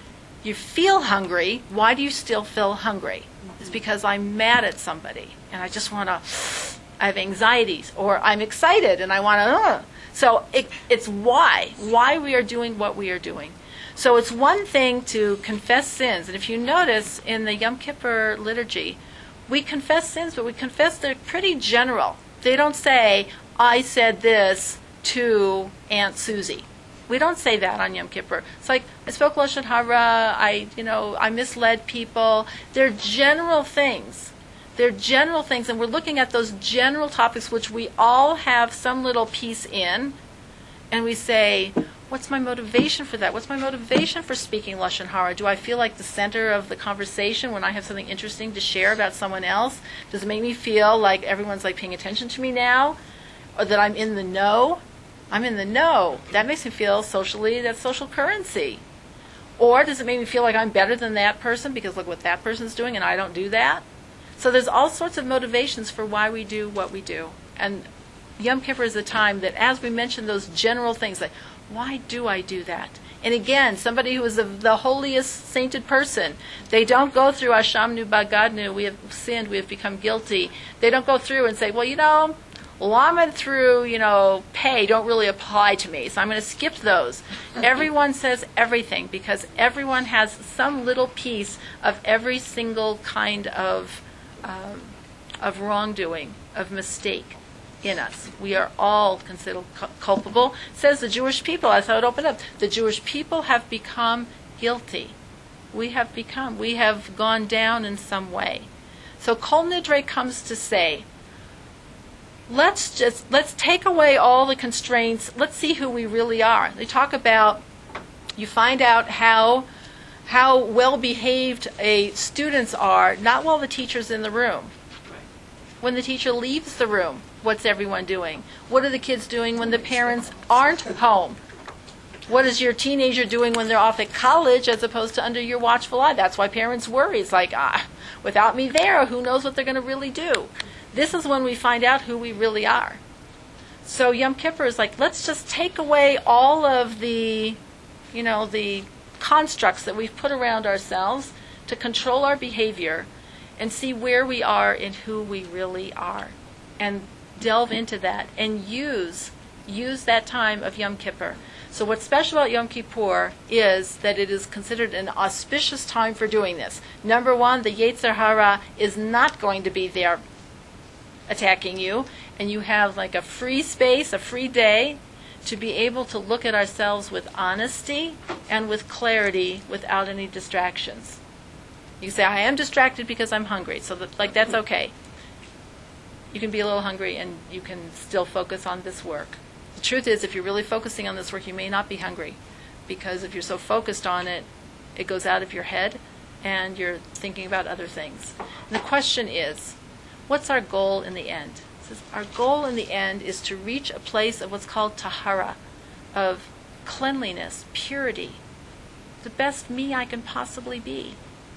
you feel hungry, why do you still feel hungry? It's because I'm mad at somebody and I just want to, I have anxieties, or I'm excited and I want to, uh. So it, it's why, why we are doing what we are doing. So it's one thing to confess sins. And if you notice in the Yom Kippur liturgy, we confess sins, but we confess they're pretty general. They don't say, I said this to Aunt Susie. We don't say that on Yom Kippur. It's like, I spoke Lashon Hara, I, you know, I misled people. They're general things. They're general things, and we're looking at those general topics which we all have some little piece in, and we say, what's my motivation for that? What's my motivation for speaking Lashon Hara? Do I feel like the center of the conversation when I have something interesting to share about someone else? Does it make me feel like everyone's like paying attention to me now? Or that I'm in the know? I'm in the know. That makes me feel socially, that's social currency. Or does it make me feel like I'm better than that person because look what that person's doing and I don't do that? So there's all sorts of motivations for why we do what we do. And Yom Kippur is a time that as we mention those general things, like, why do I do that? And again, somebody who is the, the holiest sainted person, they don't go through Ashamnu Bagadnu, we have sinned, we have become guilty. They don't go through and say, well, you know, Lama through, you know, pay don't really apply to me, so I'm going to skip those. Everyone says everything because everyone has some little piece of every single kind of um, of wrongdoing, of mistake in us. We are all considered cu- culpable. Says the Jewish people, as I would open up, the Jewish people have become guilty. We have become, we have gone down in some way. So Kol Nidre comes to say, let's just, let's take away all the constraints. Let's see who we really are. They talk about, you find out how how well behaved a students are, not while the teacher's in the room. When the teacher leaves the room, what's everyone doing? What are the kids doing when the parents aren't home? What is your teenager doing when they're off at college as opposed to under your watchful eye? That's why parents worry. It's like, ah, without me there, who knows what they're going to really do? This is when we find out who we really are. So Yom Kippur is like, let's just take away all of the, you know, the constructs that we've put around ourselves to control our behavior and see where we are and who we really are. And delve into that and use use that time of Yom Kippur. So what's special about Yom Kippur is that it is considered an auspicious time for doing this. Number one, the Yetzer Hara is not going to be there attacking you, and you have like a free space, a free day to be able to look at ourselves with honesty and with clarity without any distractions. You say, I am distracted because I'm hungry, so that, like that's okay. You can be a little hungry and you can still focus on this work. The truth is, if you're really focusing on this work, you may not be hungry, because if you're so focused on it, it goes out of your head and you're thinking about other things. And the question is, what's our goal in the end? It says, our goal in the end is to reach a place of what's called tahara, of cleanliness, purity, the best me I can possibly be.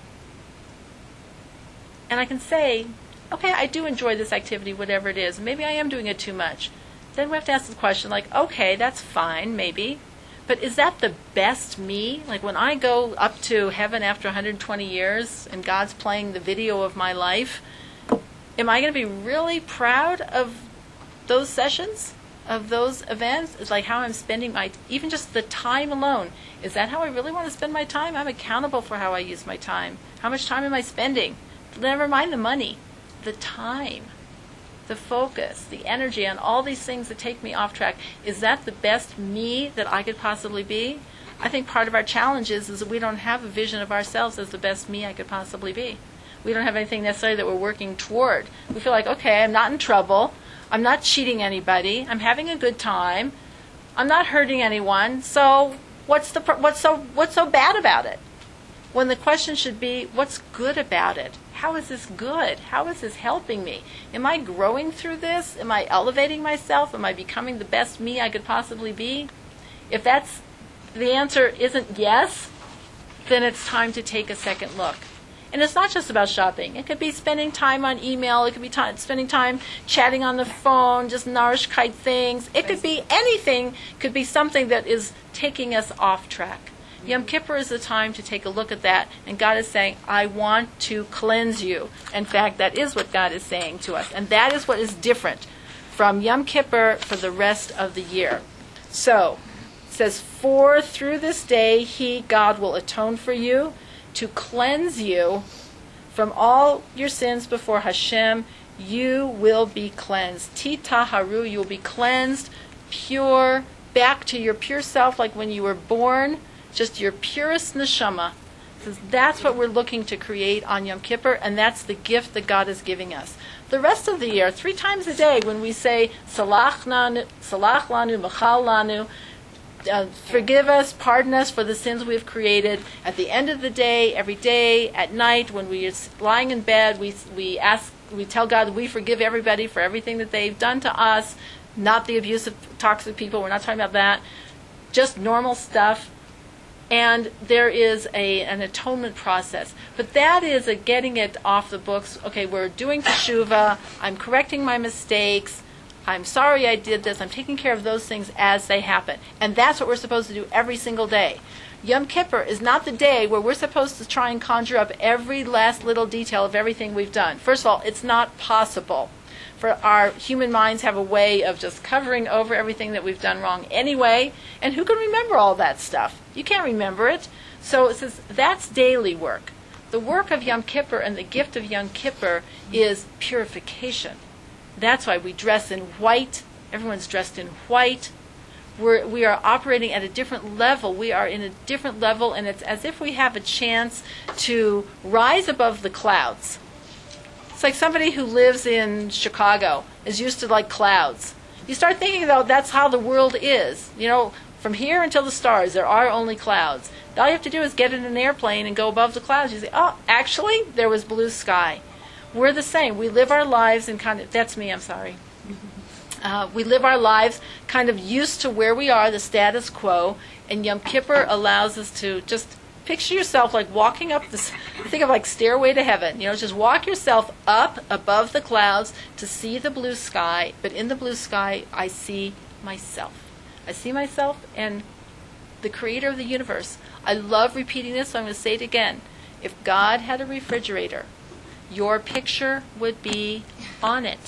And I can say, okay, I do enjoy this activity, whatever it is. Maybe I am doing it too much. Then we have to ask the question, like, okay, that's fine, maybe. But is that the best me? Like when I go up to heaven after one hundred twenty years and God's playing the video of my life, am I going to be really proud of those sessions, of those events? It's like how I'm spending my, even just the time alone. Is that how I really want to spend my time? I'm accountable for how I use my time. How much time am I spending? Never mind the money. The time, the focus, the energy on all these things that take me off track. Is that the best me that I could possibly be? I think part of our challenge is, is that we don't have a vision of ourselves as the best me I could possibly be. We don't have anything necessarily that we're working toward. We feel like, okay, I'm not in trouble. I'm not cheating anybody. I'm having a good time. I'm not hurting anyone. So what's the what's so what's so bad about it? When the question should be, what's good about it? How is this good? How is this helping me? Am I growing through this? Am I elevating myself? Am I becoming the best me I could possibly be? If that's the answer isn't yes, then it's time to take a second look. And it's not just about shopping. It could be spending time on email. It could be time, spending time chatting on the phone, just Narishkeit things. It could be anything. It could be something that is taking us off track. Yom Kippur is the time to take a look at that, and God is saying, I want to cleanse you. In fact, that is what God is saying to us, and that is what is different from Yom Kippur for the rest of the year. So, it says, for through this day he, God, will atone for you, to cleanse you from all your sins before Hashem. You will be cleansed. Titaharu, you will be cleansed, pure, back to your pure self, like when you were born, just your purest neshama. So that's what we're looking to create on Yom Kippur, and that's the gift that God is giving us. The rest of the year, three times a day, when we say Salach lanu, Salach lanu, Machal lanu, uh, forgive us, pardon us for the sins we've created. At the end of the day, every day, at night, when we are lying in bed, we we ask, we tell God that we forgive everybody for everything that they've done to us. Not the abusive, toxic people. We're not talking about that. Just normal stuff. And there is a an atonement process. But that is a getting it off the books. Okay, we're doing teshuvah. I'm correcting my mistakes. I'm sorry I did this. I'm taking care of those things as they happen. And that's what we're supposed to do every single day. Yom Kippur is not the day where we're supposed to try and conjure up every last little detail of everything we've done. First of all, it's not possible. For our human minds have a way of just covering over everything that we've done wrong anyway. And who can remember all that stuff? You can't remember it. So it says that's daily work. The work of Yom Kippur and the gift of Yom Kippur is purification. That's why we dress in white. Everyone's dressed in white. We're, we are operating at a different level. We are in a different level, and it's as if we have a chance to rise above the clouds. It's like somebody who lives in Chicago is used to like clouds. You start thinking, though, that's how the world is. You know, from here until the stars, there are only clouds. All you have to do is get in an airplane and go above the clouds. You say, oh, actually, there was blue sky. We're the same. We live our lives in kind of, that's me, I'm sorry. Uh, we live our lives kind of used to where we are, the status quo, and Yom Kippur allows us to just picture yourself like walking up this, think of like Stairway to Heaven. You know, just walk yourself up above the clouds to see the blue sky. But in the blue sky, I see myself. I see myself and the creator of the universe. I love repeating this, so I'm going to say it again. If God had a refrigerator, your picture would be on it.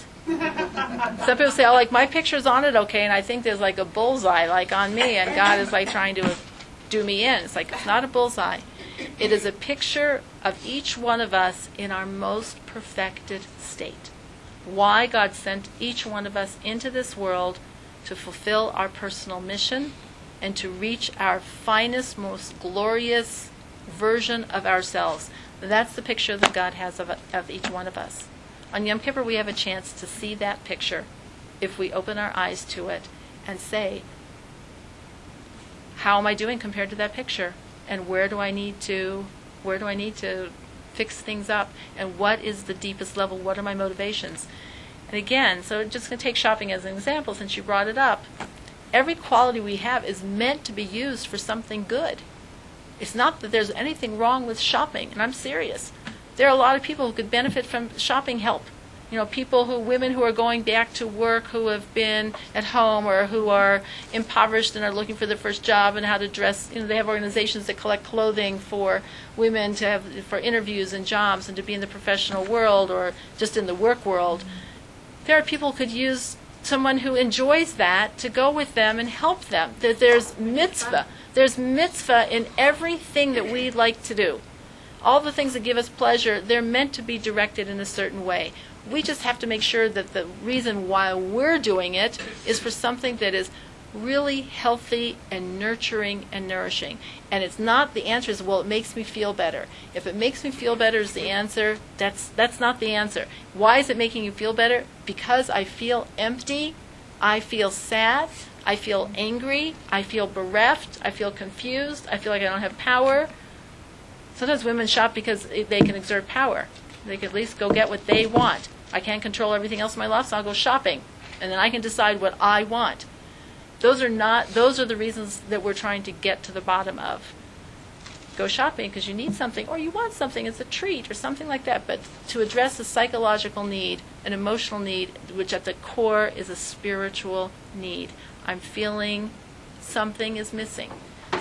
Some people say, oh, like my picture's on it, okay, and I think there's like a bullseye like on me, and God is like trying to do me in. It's like, it's not a bullseye. It is a picture of each one of us in our most perfected state. Why God sent each one of us into this world to fulfill our personal mission and to reach our finest, most glorious version of ourselves. That's the picture that God has of, of each one of us. On Yom Kippur, we have a chance to see that picture if we open our eyes to it and say, how am I doing compared to that picture? And where do I need to, where do I need to fix things up? And what is the deepest level? What are my motivations? And again, so just going to take shopping as an example since you brought it up. Every quality we have is meant to be used for something good. It's not that there's anything wrong with shopping, and I'm serious. There are a lot of people who could benefit from shopping help. You know, people who, women who are going back to work, who have been at home or who are impoverished and are looking for their first job and how to dress. You know, they have organizations that collect clothing for women to have for interviews and jobs and to be in the professional world or just in the work world. There are people who could use someone who enjoys that to go with them and help them. That there's mitzvah. There's mitzvah in everything that we like to do. All the things that give us pleasure, they're meant to be directed in a certain way. We just have to make sure that the reason why we're doing it is for something that is really healthy and nurturing and nourishing. And it's not, the answer is, well, it makes me feel better. If it makes me feel better is the answer, that's that's not the answer. Why is it making you feel better? Because I feel empty, I feel sad, I feel angry, I feel bereft, I feel confused, I feel like I don't have power. Sometimes women shop because they can exert power. They can at least go get what they want. I can't control everything else in my life, so I'll go shopping. And then I can decide what I want. Those are not, those are the reasons that we're trying to get to the bottom of. Go shopping because you need something, or you want something as a treat, or something like that. But to address a psychological need, an emotional need, which at the core is a spiritual need. I'm feeling something is missing.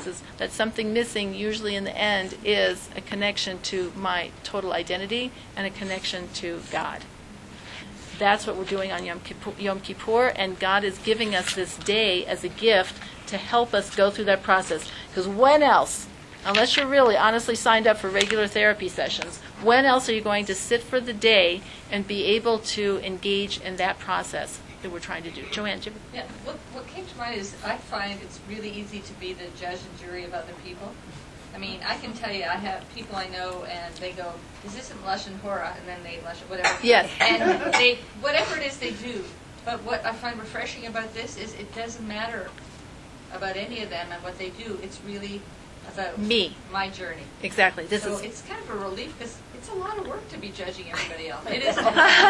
is that something missing usually in the end is a connection to my total identity and a connection to God. That's what we're doing on Yom Kippur, Yom Kippur, and God is giving us this day as a gift to help us go through that process. Because when else, unless you're really honestly signed up for regular therapy sessions, when else are you going to sit for the day and be able to engage in that process that we're trying to do? Joanne, do you have- Yeah, what, what came to mind is I find it's really easy to be the judge and jury of other people. I mean, I can tell you, I have people I know, and they go, "This isn't Lashon Hora," and then they Lashon whatever. Yes. And they, whatever it is they do. But what I find refreshing about this is it doesn't matter about any of them and what they do. It's really about Me. my journey. Exactly. This so is. it's kind of a relief because it's a lot of work to be judging everybody else. It is.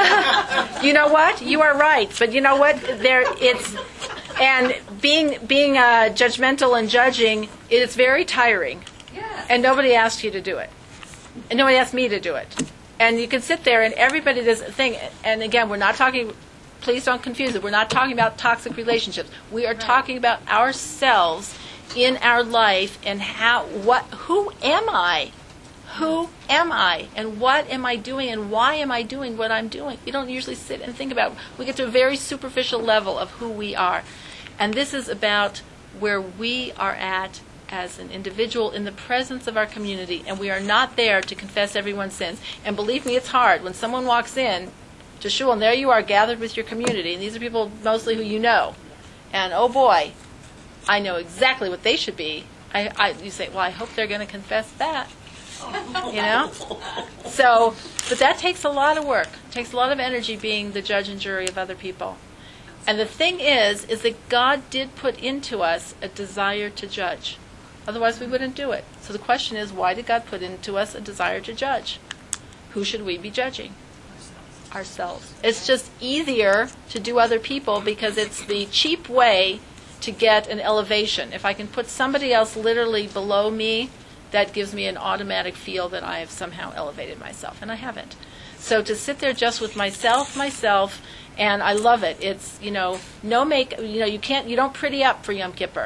You know what? You are right. But you know what? There, it's and being being uh, judgmental and judging, it's very tiring. Yeah. And nobody asked you to do it. And nobody asked me to do it. And you can sit there and everybody does a thing. And again, we're not talking, please don't confuse it. We're not talking about toxic relationships. We are talking about ourselves in our life and how, what, who am I? Who am I? And what am I doing? And why am I doing what I'm doing? We don't usually sit and think about it. We get to a very superficial level of who we are. And this is about where we are at as an individual in the presence of our community, and we are not there to confess everyone's sins. And believe me, it's hard. When someone walks in to shul, and there you are gathered with your community, and these are people mostly who you know, and oh boy, I know exactly what they should be. I, I you say, well, I hope they're going to confess that. You know? So, but that takes a lot of work. It takes a lot of energy being the judge and jury of other people. And the thing is, is that God did put into us a desire to judge. Otherwise, we wouldn't do it. So the question is, why did God put into us a desire to judge? Who should we be judging? Ourselves. Ourselves. It's just easier to do other people because it's the cheap way to get an elevation. If I can put somebody else literally below me, that gives me an automatic feel that I have somehow elevated myself, and I haven't. So to sit there just with myself, myself, and I love it. It's, you know, no make, you know, you can't, you don't pretty up for Yom Kippur.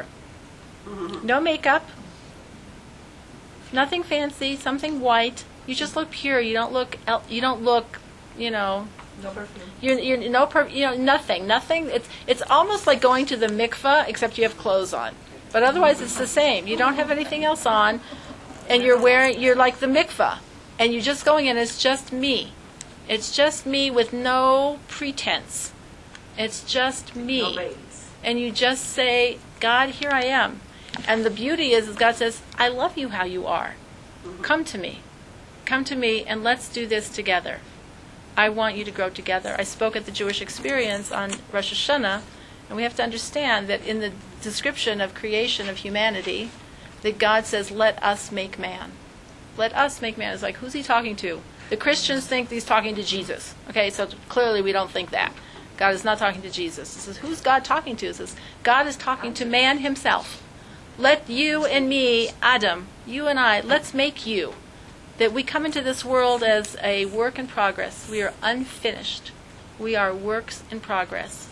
No makeup, nothing fancy, something white. You just look pure. You don't look. You don't look. You know. No perfume. You're, you're no per, You know nothing. Nothing. It's it's almost like going to the mikveh, except you have clothes on. But otherwise, it's the same. You don't have anything else on, and you're wearing. You're like the mikveh, and you're just going in. It's just me. It's just me with no pretense. It's just me. No ladies. And you just say, God, here I am. And the beauty is, is God says, I love you how you are. Come to me. Come to me and let's do this together. I want you to grow together. I spoke at the Jewish Experience on Rosh Hashanah, and we have to understand that in the description of creation of humanity, that God says, let us make man. Let us make man. It's like, who's he talking to? The Christians think he's talking to Jesus. Okay, so clearly we don't think that. God is not talking to Jesus. He says, who's God talking to? He says, God is talking to man himself. Let you and me, Adam, you and I, let's make you. That we come into this world as a work in progress. We are unfinished. We are works in progress.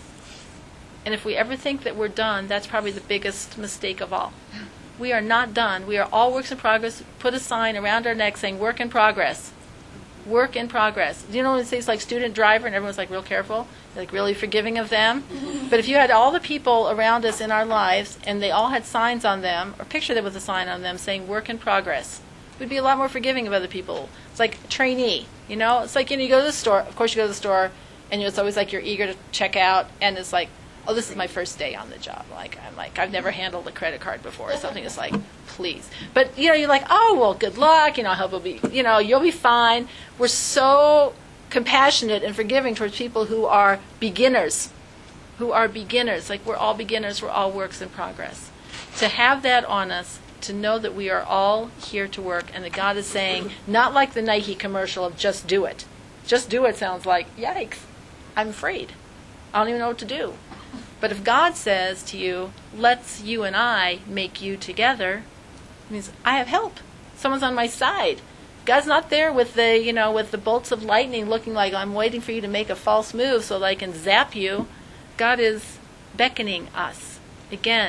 And if we ever think that we're done, that's probably the biggest mistake of all. We are not done. We are all works in progress. Put a sign around our neck saying work in progress. Work in progress. You know when it says like student driver and everyone's like real careful, like really forgiving of them? But if you had all the people around us in our lives and they all had signs on them, or picture them with a sign on them saying work in progress, we'd be a lot more forgiving of other people. It's like a trainee, you know? It's like, you know, you go to the store, of course you go to the store, and it's always like you're eager to check out, and it's like, oh, this is my first day on the job. Like, I'm like, I've never handled a credit card before or something. It's like, please. But, you know, you're like, oh, well, good luck. You know, I hope it'll be, you know, you'll be fine. We're so compassionate and forgiving towards people who are beginners, who are beginners. Like, we're all beginners. We're all works in progress. To have that on us, to know that we are all here to work, and that God is saying, not like the Nike commercial of just do it. Just do it sounds like, yikes, I'm afraid. I don't even know what to do. But if God says to you, let's you and I make you together, it means I have help. Someone's on my side. God's not there with the, you know, with the bolts of lightning looking like I'm waiting for you to make a false move so that I can zap you. God is beckoning us. Again,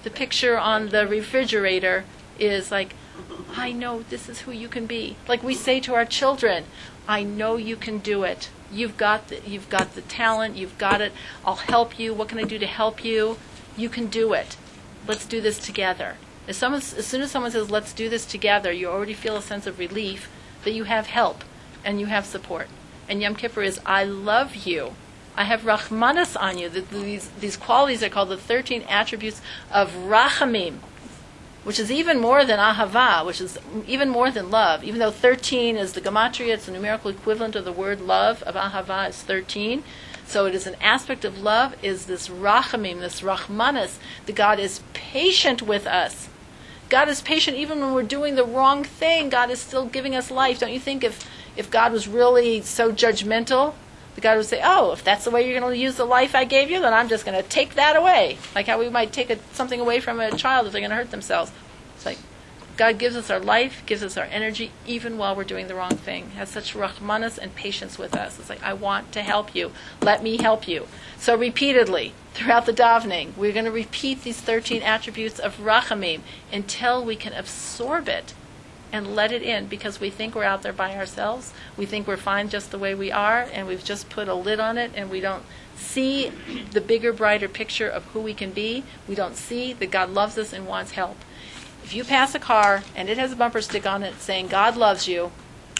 The picture on the refrigerator is like, I know this is who you can be. Like we say to our children, I know you can do it. You've got the, you've got the talent. You've got it. I'll help you. What can I do to help you? You can do it. Let's do this together. As, someone, as soon as someone says, let's do this together, you already feel a sense of relief that you have help and you have support. And Yom Kippur is, I love you. I have rachmanas on you. The, these, these qualities are called the thirteen attributes of rachamim, which is even more than ahava, which is even more than love. Even though thirteen is the gematria, it's the numerical equivalent of the word love, of ahava is thirteen. So it is an aspect of love, is this rachamim, this rachmanas, that God is patient with us. God is patient even when we're doing the wrong thing. God is still giving us life. Don't you think if, if God was really so judgmental, the God would say, oh, if that's the way you're going to use the life I gave you, then I'm just going to take that away. Like how we might take a, something away from a child if they're going to hurt themselves. It's like God gives us our life, gives us our energy, even while we're doing the wrong thing. Has such rachmanas and patience with us. It's like, I want to help you. Let me help you. So repeatedly, throughout the davening, we're going to repeat these thirteen attributes of rachamim until we can absorb it and let it in, because we think we're out there by ourselves. We think we're fine just the way we are, and we've just put a lid on it, and we don't see the bigger, brighter picture of who we can be. We don't see that God loves us and wants help. If you pass a car and it has a bumper stick on it saying God loves you,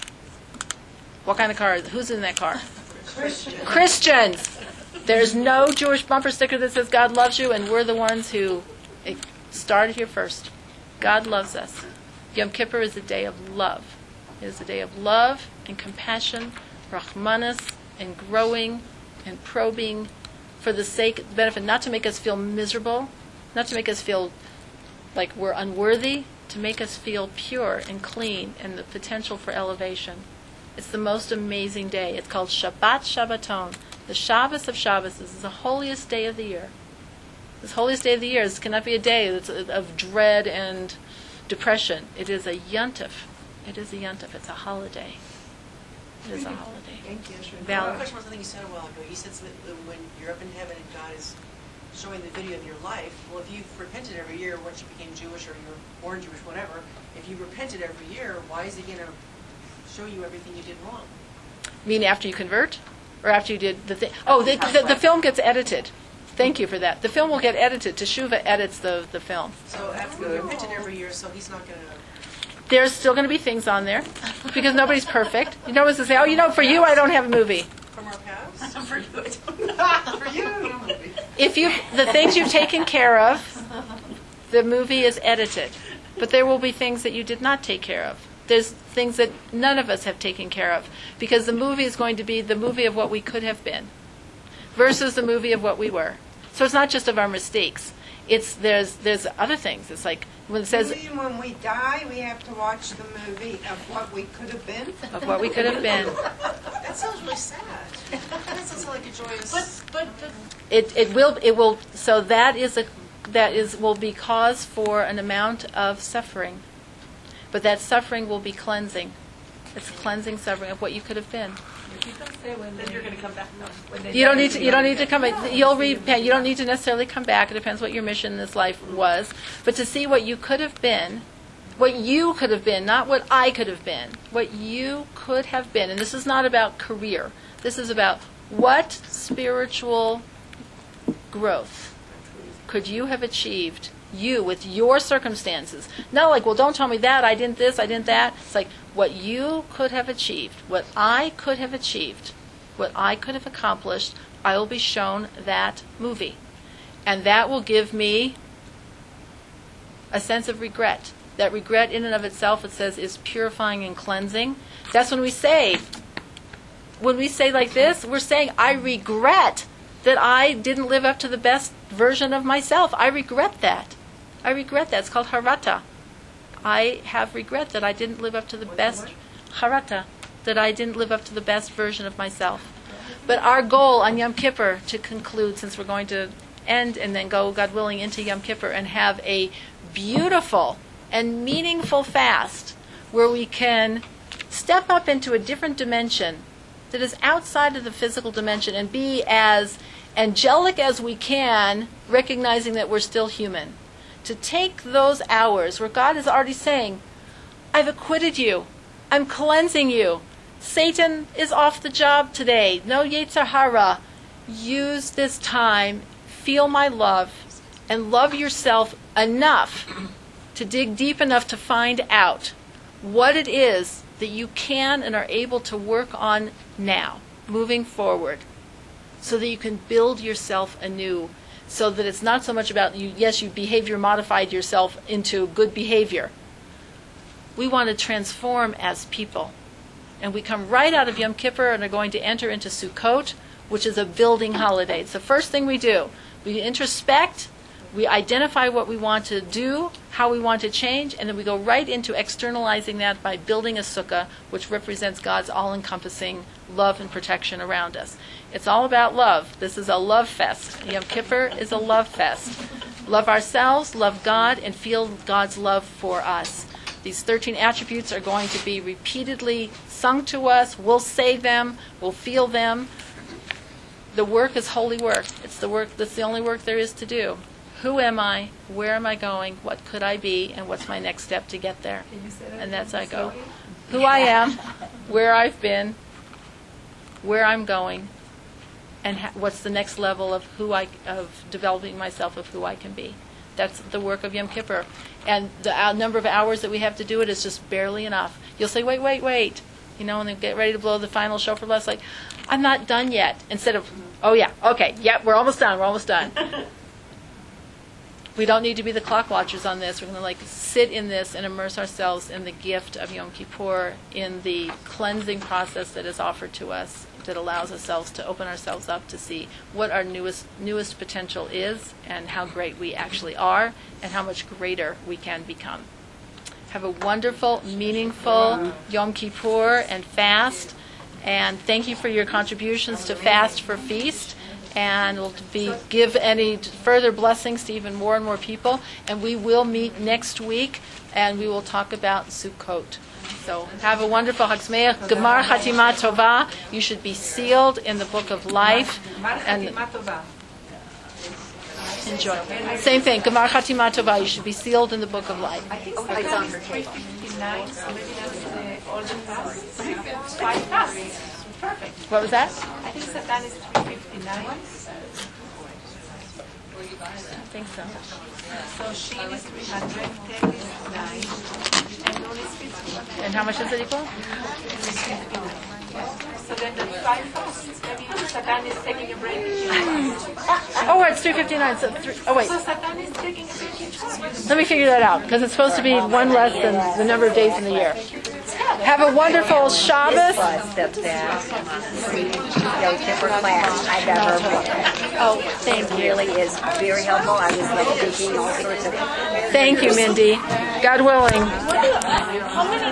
what kind of car is it? Who's in that car? Christian. Christians. There's no Jewish bumper sticker that says God loves you, and we're the ones who it started here first. God loves us. Yom Kippur is a day of love. It is a day of love and compassion, rachmanas, and growing and probing for the sake, the benefit, not to make us feel miserable, not to make us feel like we're unworthy, to make us feel pure and clean and the potential for elevation. It's the most amazing day. It's called Shabbat Shabbaton. The Shabbos of Shabbos is the holiest day of the year. This holiest day of the year is, cannot be a day that's of dread and depression. It is a yontif. It is a yontif. It's a holiday. It is a holiday. Thank you. Valid. My question was something you said a while ago. You said something that when you're up in heaven and God is showing the video of your life. Well, if you've repented every year once you became Jewish or you were born Jewish, whatever, if you repented every year, why is He going to show you everything you did wrong? You mean after you convert? Or after you did the thing? Oh, the, the, the film gets edited. Thank you for that. The film will get edited. Teshuvah edits the, the film. So after you repented every year, so He's not going to... There's still going to be things on there because nobody's perfect. You know, to say, oh, you know, for you, I don't have a movie. From our past? For you, for you, no movie. If you, the things you've taken care of, the movie is edited. But there will be things that you did not take care of. There's things that none of us have taken care of because the movie is going to be the movie of what we could have been versus the movie of what we were. So it's not just of our mistakes. It's there's there's other things. It's like when it says You mean when we die, we have to watch the movie of what we could have been? of what we could have been. That sounds really sad. That sounds like a joyous... But, but, but It it will it will so that is a that is will be cause for an amount of suffering. But that suffering will be cleansing. It's cleansing suffering of what you could have been. Then you're going to come back. No. When they You don't die, need to. You don't need to come. You'll repent. You don't need to necessarily come back. It depends what your mission in this life was. But to see what you could have been, what you could have been, not what I could have been, what you could have been. And this is not about career. This is about what spiritual growth could you have achieved, you, with your circumstances. Not like, well, don't tell me that, I didn't this, I didn't that. It's like what you could have achieved, what I could have achieved, what I could have accomplished, I will be shown that movie. And that will give me a sense of regret. That regret in and of itself, it says, is purifying and cleansing. That's when we say, when we say like this, we're saying, I regret that I didn't live up to the best version of myself. I regret that. I regret that. It's called harata. I have regret that I didn't live up to the best harata, that I didn't live up to the best version of myself. But our goal on Yom Kippur, to conclude, since we're going to end and then go, God willing, into Yom Kippur and have a beautiful and meaningful fast where we can step up into a different dimension that is outside of the physical dimension and be as angelic as we can, recognizing that we're still human. to take those hours where God is already saying, I've acquitted you. I'm cleansing you. Satan is off the job today. No Yetzer Hara. Use this time, feel my love, and love yourself enough to dig deep enough to find out what it is that you can and are able to work on now, moving forward, so that you can build yourself anew, so that it's not so much about you, yes, you behavior modified yourself into good behavior. We want to transform as people. And we come right out of Yom Kippur and are going to enter into Sukkot, which is a building holiday. It's the first thing we do. We introspect, we identify what we want to do, how we want to change, and then we go right into externalizing that by building a sukkah, which represents God's all-encompassing love and protection around us. It's all about love. This is a love fest. Yom Kippur is a love fest. Love ourselves, love God, and feel God's love for us. These thirteen attributes are going to be repeatedly sung to us. We'll say them. We'll feel them. The work is holy work. It's the work. That's the only work there is to do. Who am I? Where am I going? What could I be? And what's my next step to get there? Can you say that? And that's I go. Who I am, where I've been, where I'm going, and ha- what's the next level of who I of developing myself of who I can be. That's the work of Yom Kippur. And the uh, number of hours that we have to do it is just barely enough. You'll say, wait, wait, wait. You know, and then get ready to blow the final shofar blast, like, I'm not done yet. Instead of, oh yeah, okay, yep, we're almost done, we're almost done. We don't need to be the clock watchers on this. We're going to like sit in this and immerse ourselves in the gift of Yom Kippur, in the cleansing process that is offered to us, that allows ourselves to open ourselves up to see what our newest newest potential is and how great we actually are and how much greater we can become. Have a wonderful, meaningful Yom Kippur and fast, and thank you for your contributions to Fast for Feast, and we'll be, give any further blessings to even more and more people, and we will meet next week and we will talk about Sukkot. So have a wonderful Chag Sameach, Gemar Chatima Tova. You should be sealed in the book of life. And enjoy. Same thing, Gemar Chatima Tova. You should be sealed in the book of life. I think Satan is three fifty-nine, so maybe that's the all the fasts. Five fasts. Perfect. What was that? I think Satan is three fifty-nine. I think so. So Sheen is three hundred, Ten is nine, and Nun is fifty. And how much does it equal? So then the five fasts. Maybe Satan is taking a break. Oh, it's three fifty-nine. So three, oh, wait. So Satan is taking a break each one. Let me figure that out, because it's supposed to be one less than the number of days in the year. Have a wonderful Shabbos. This was the best Yom Kippur class I've ever been. Oh, thank It you. really is very helpful. I was like thinking all sorts of Thank you, Mindy. God willing.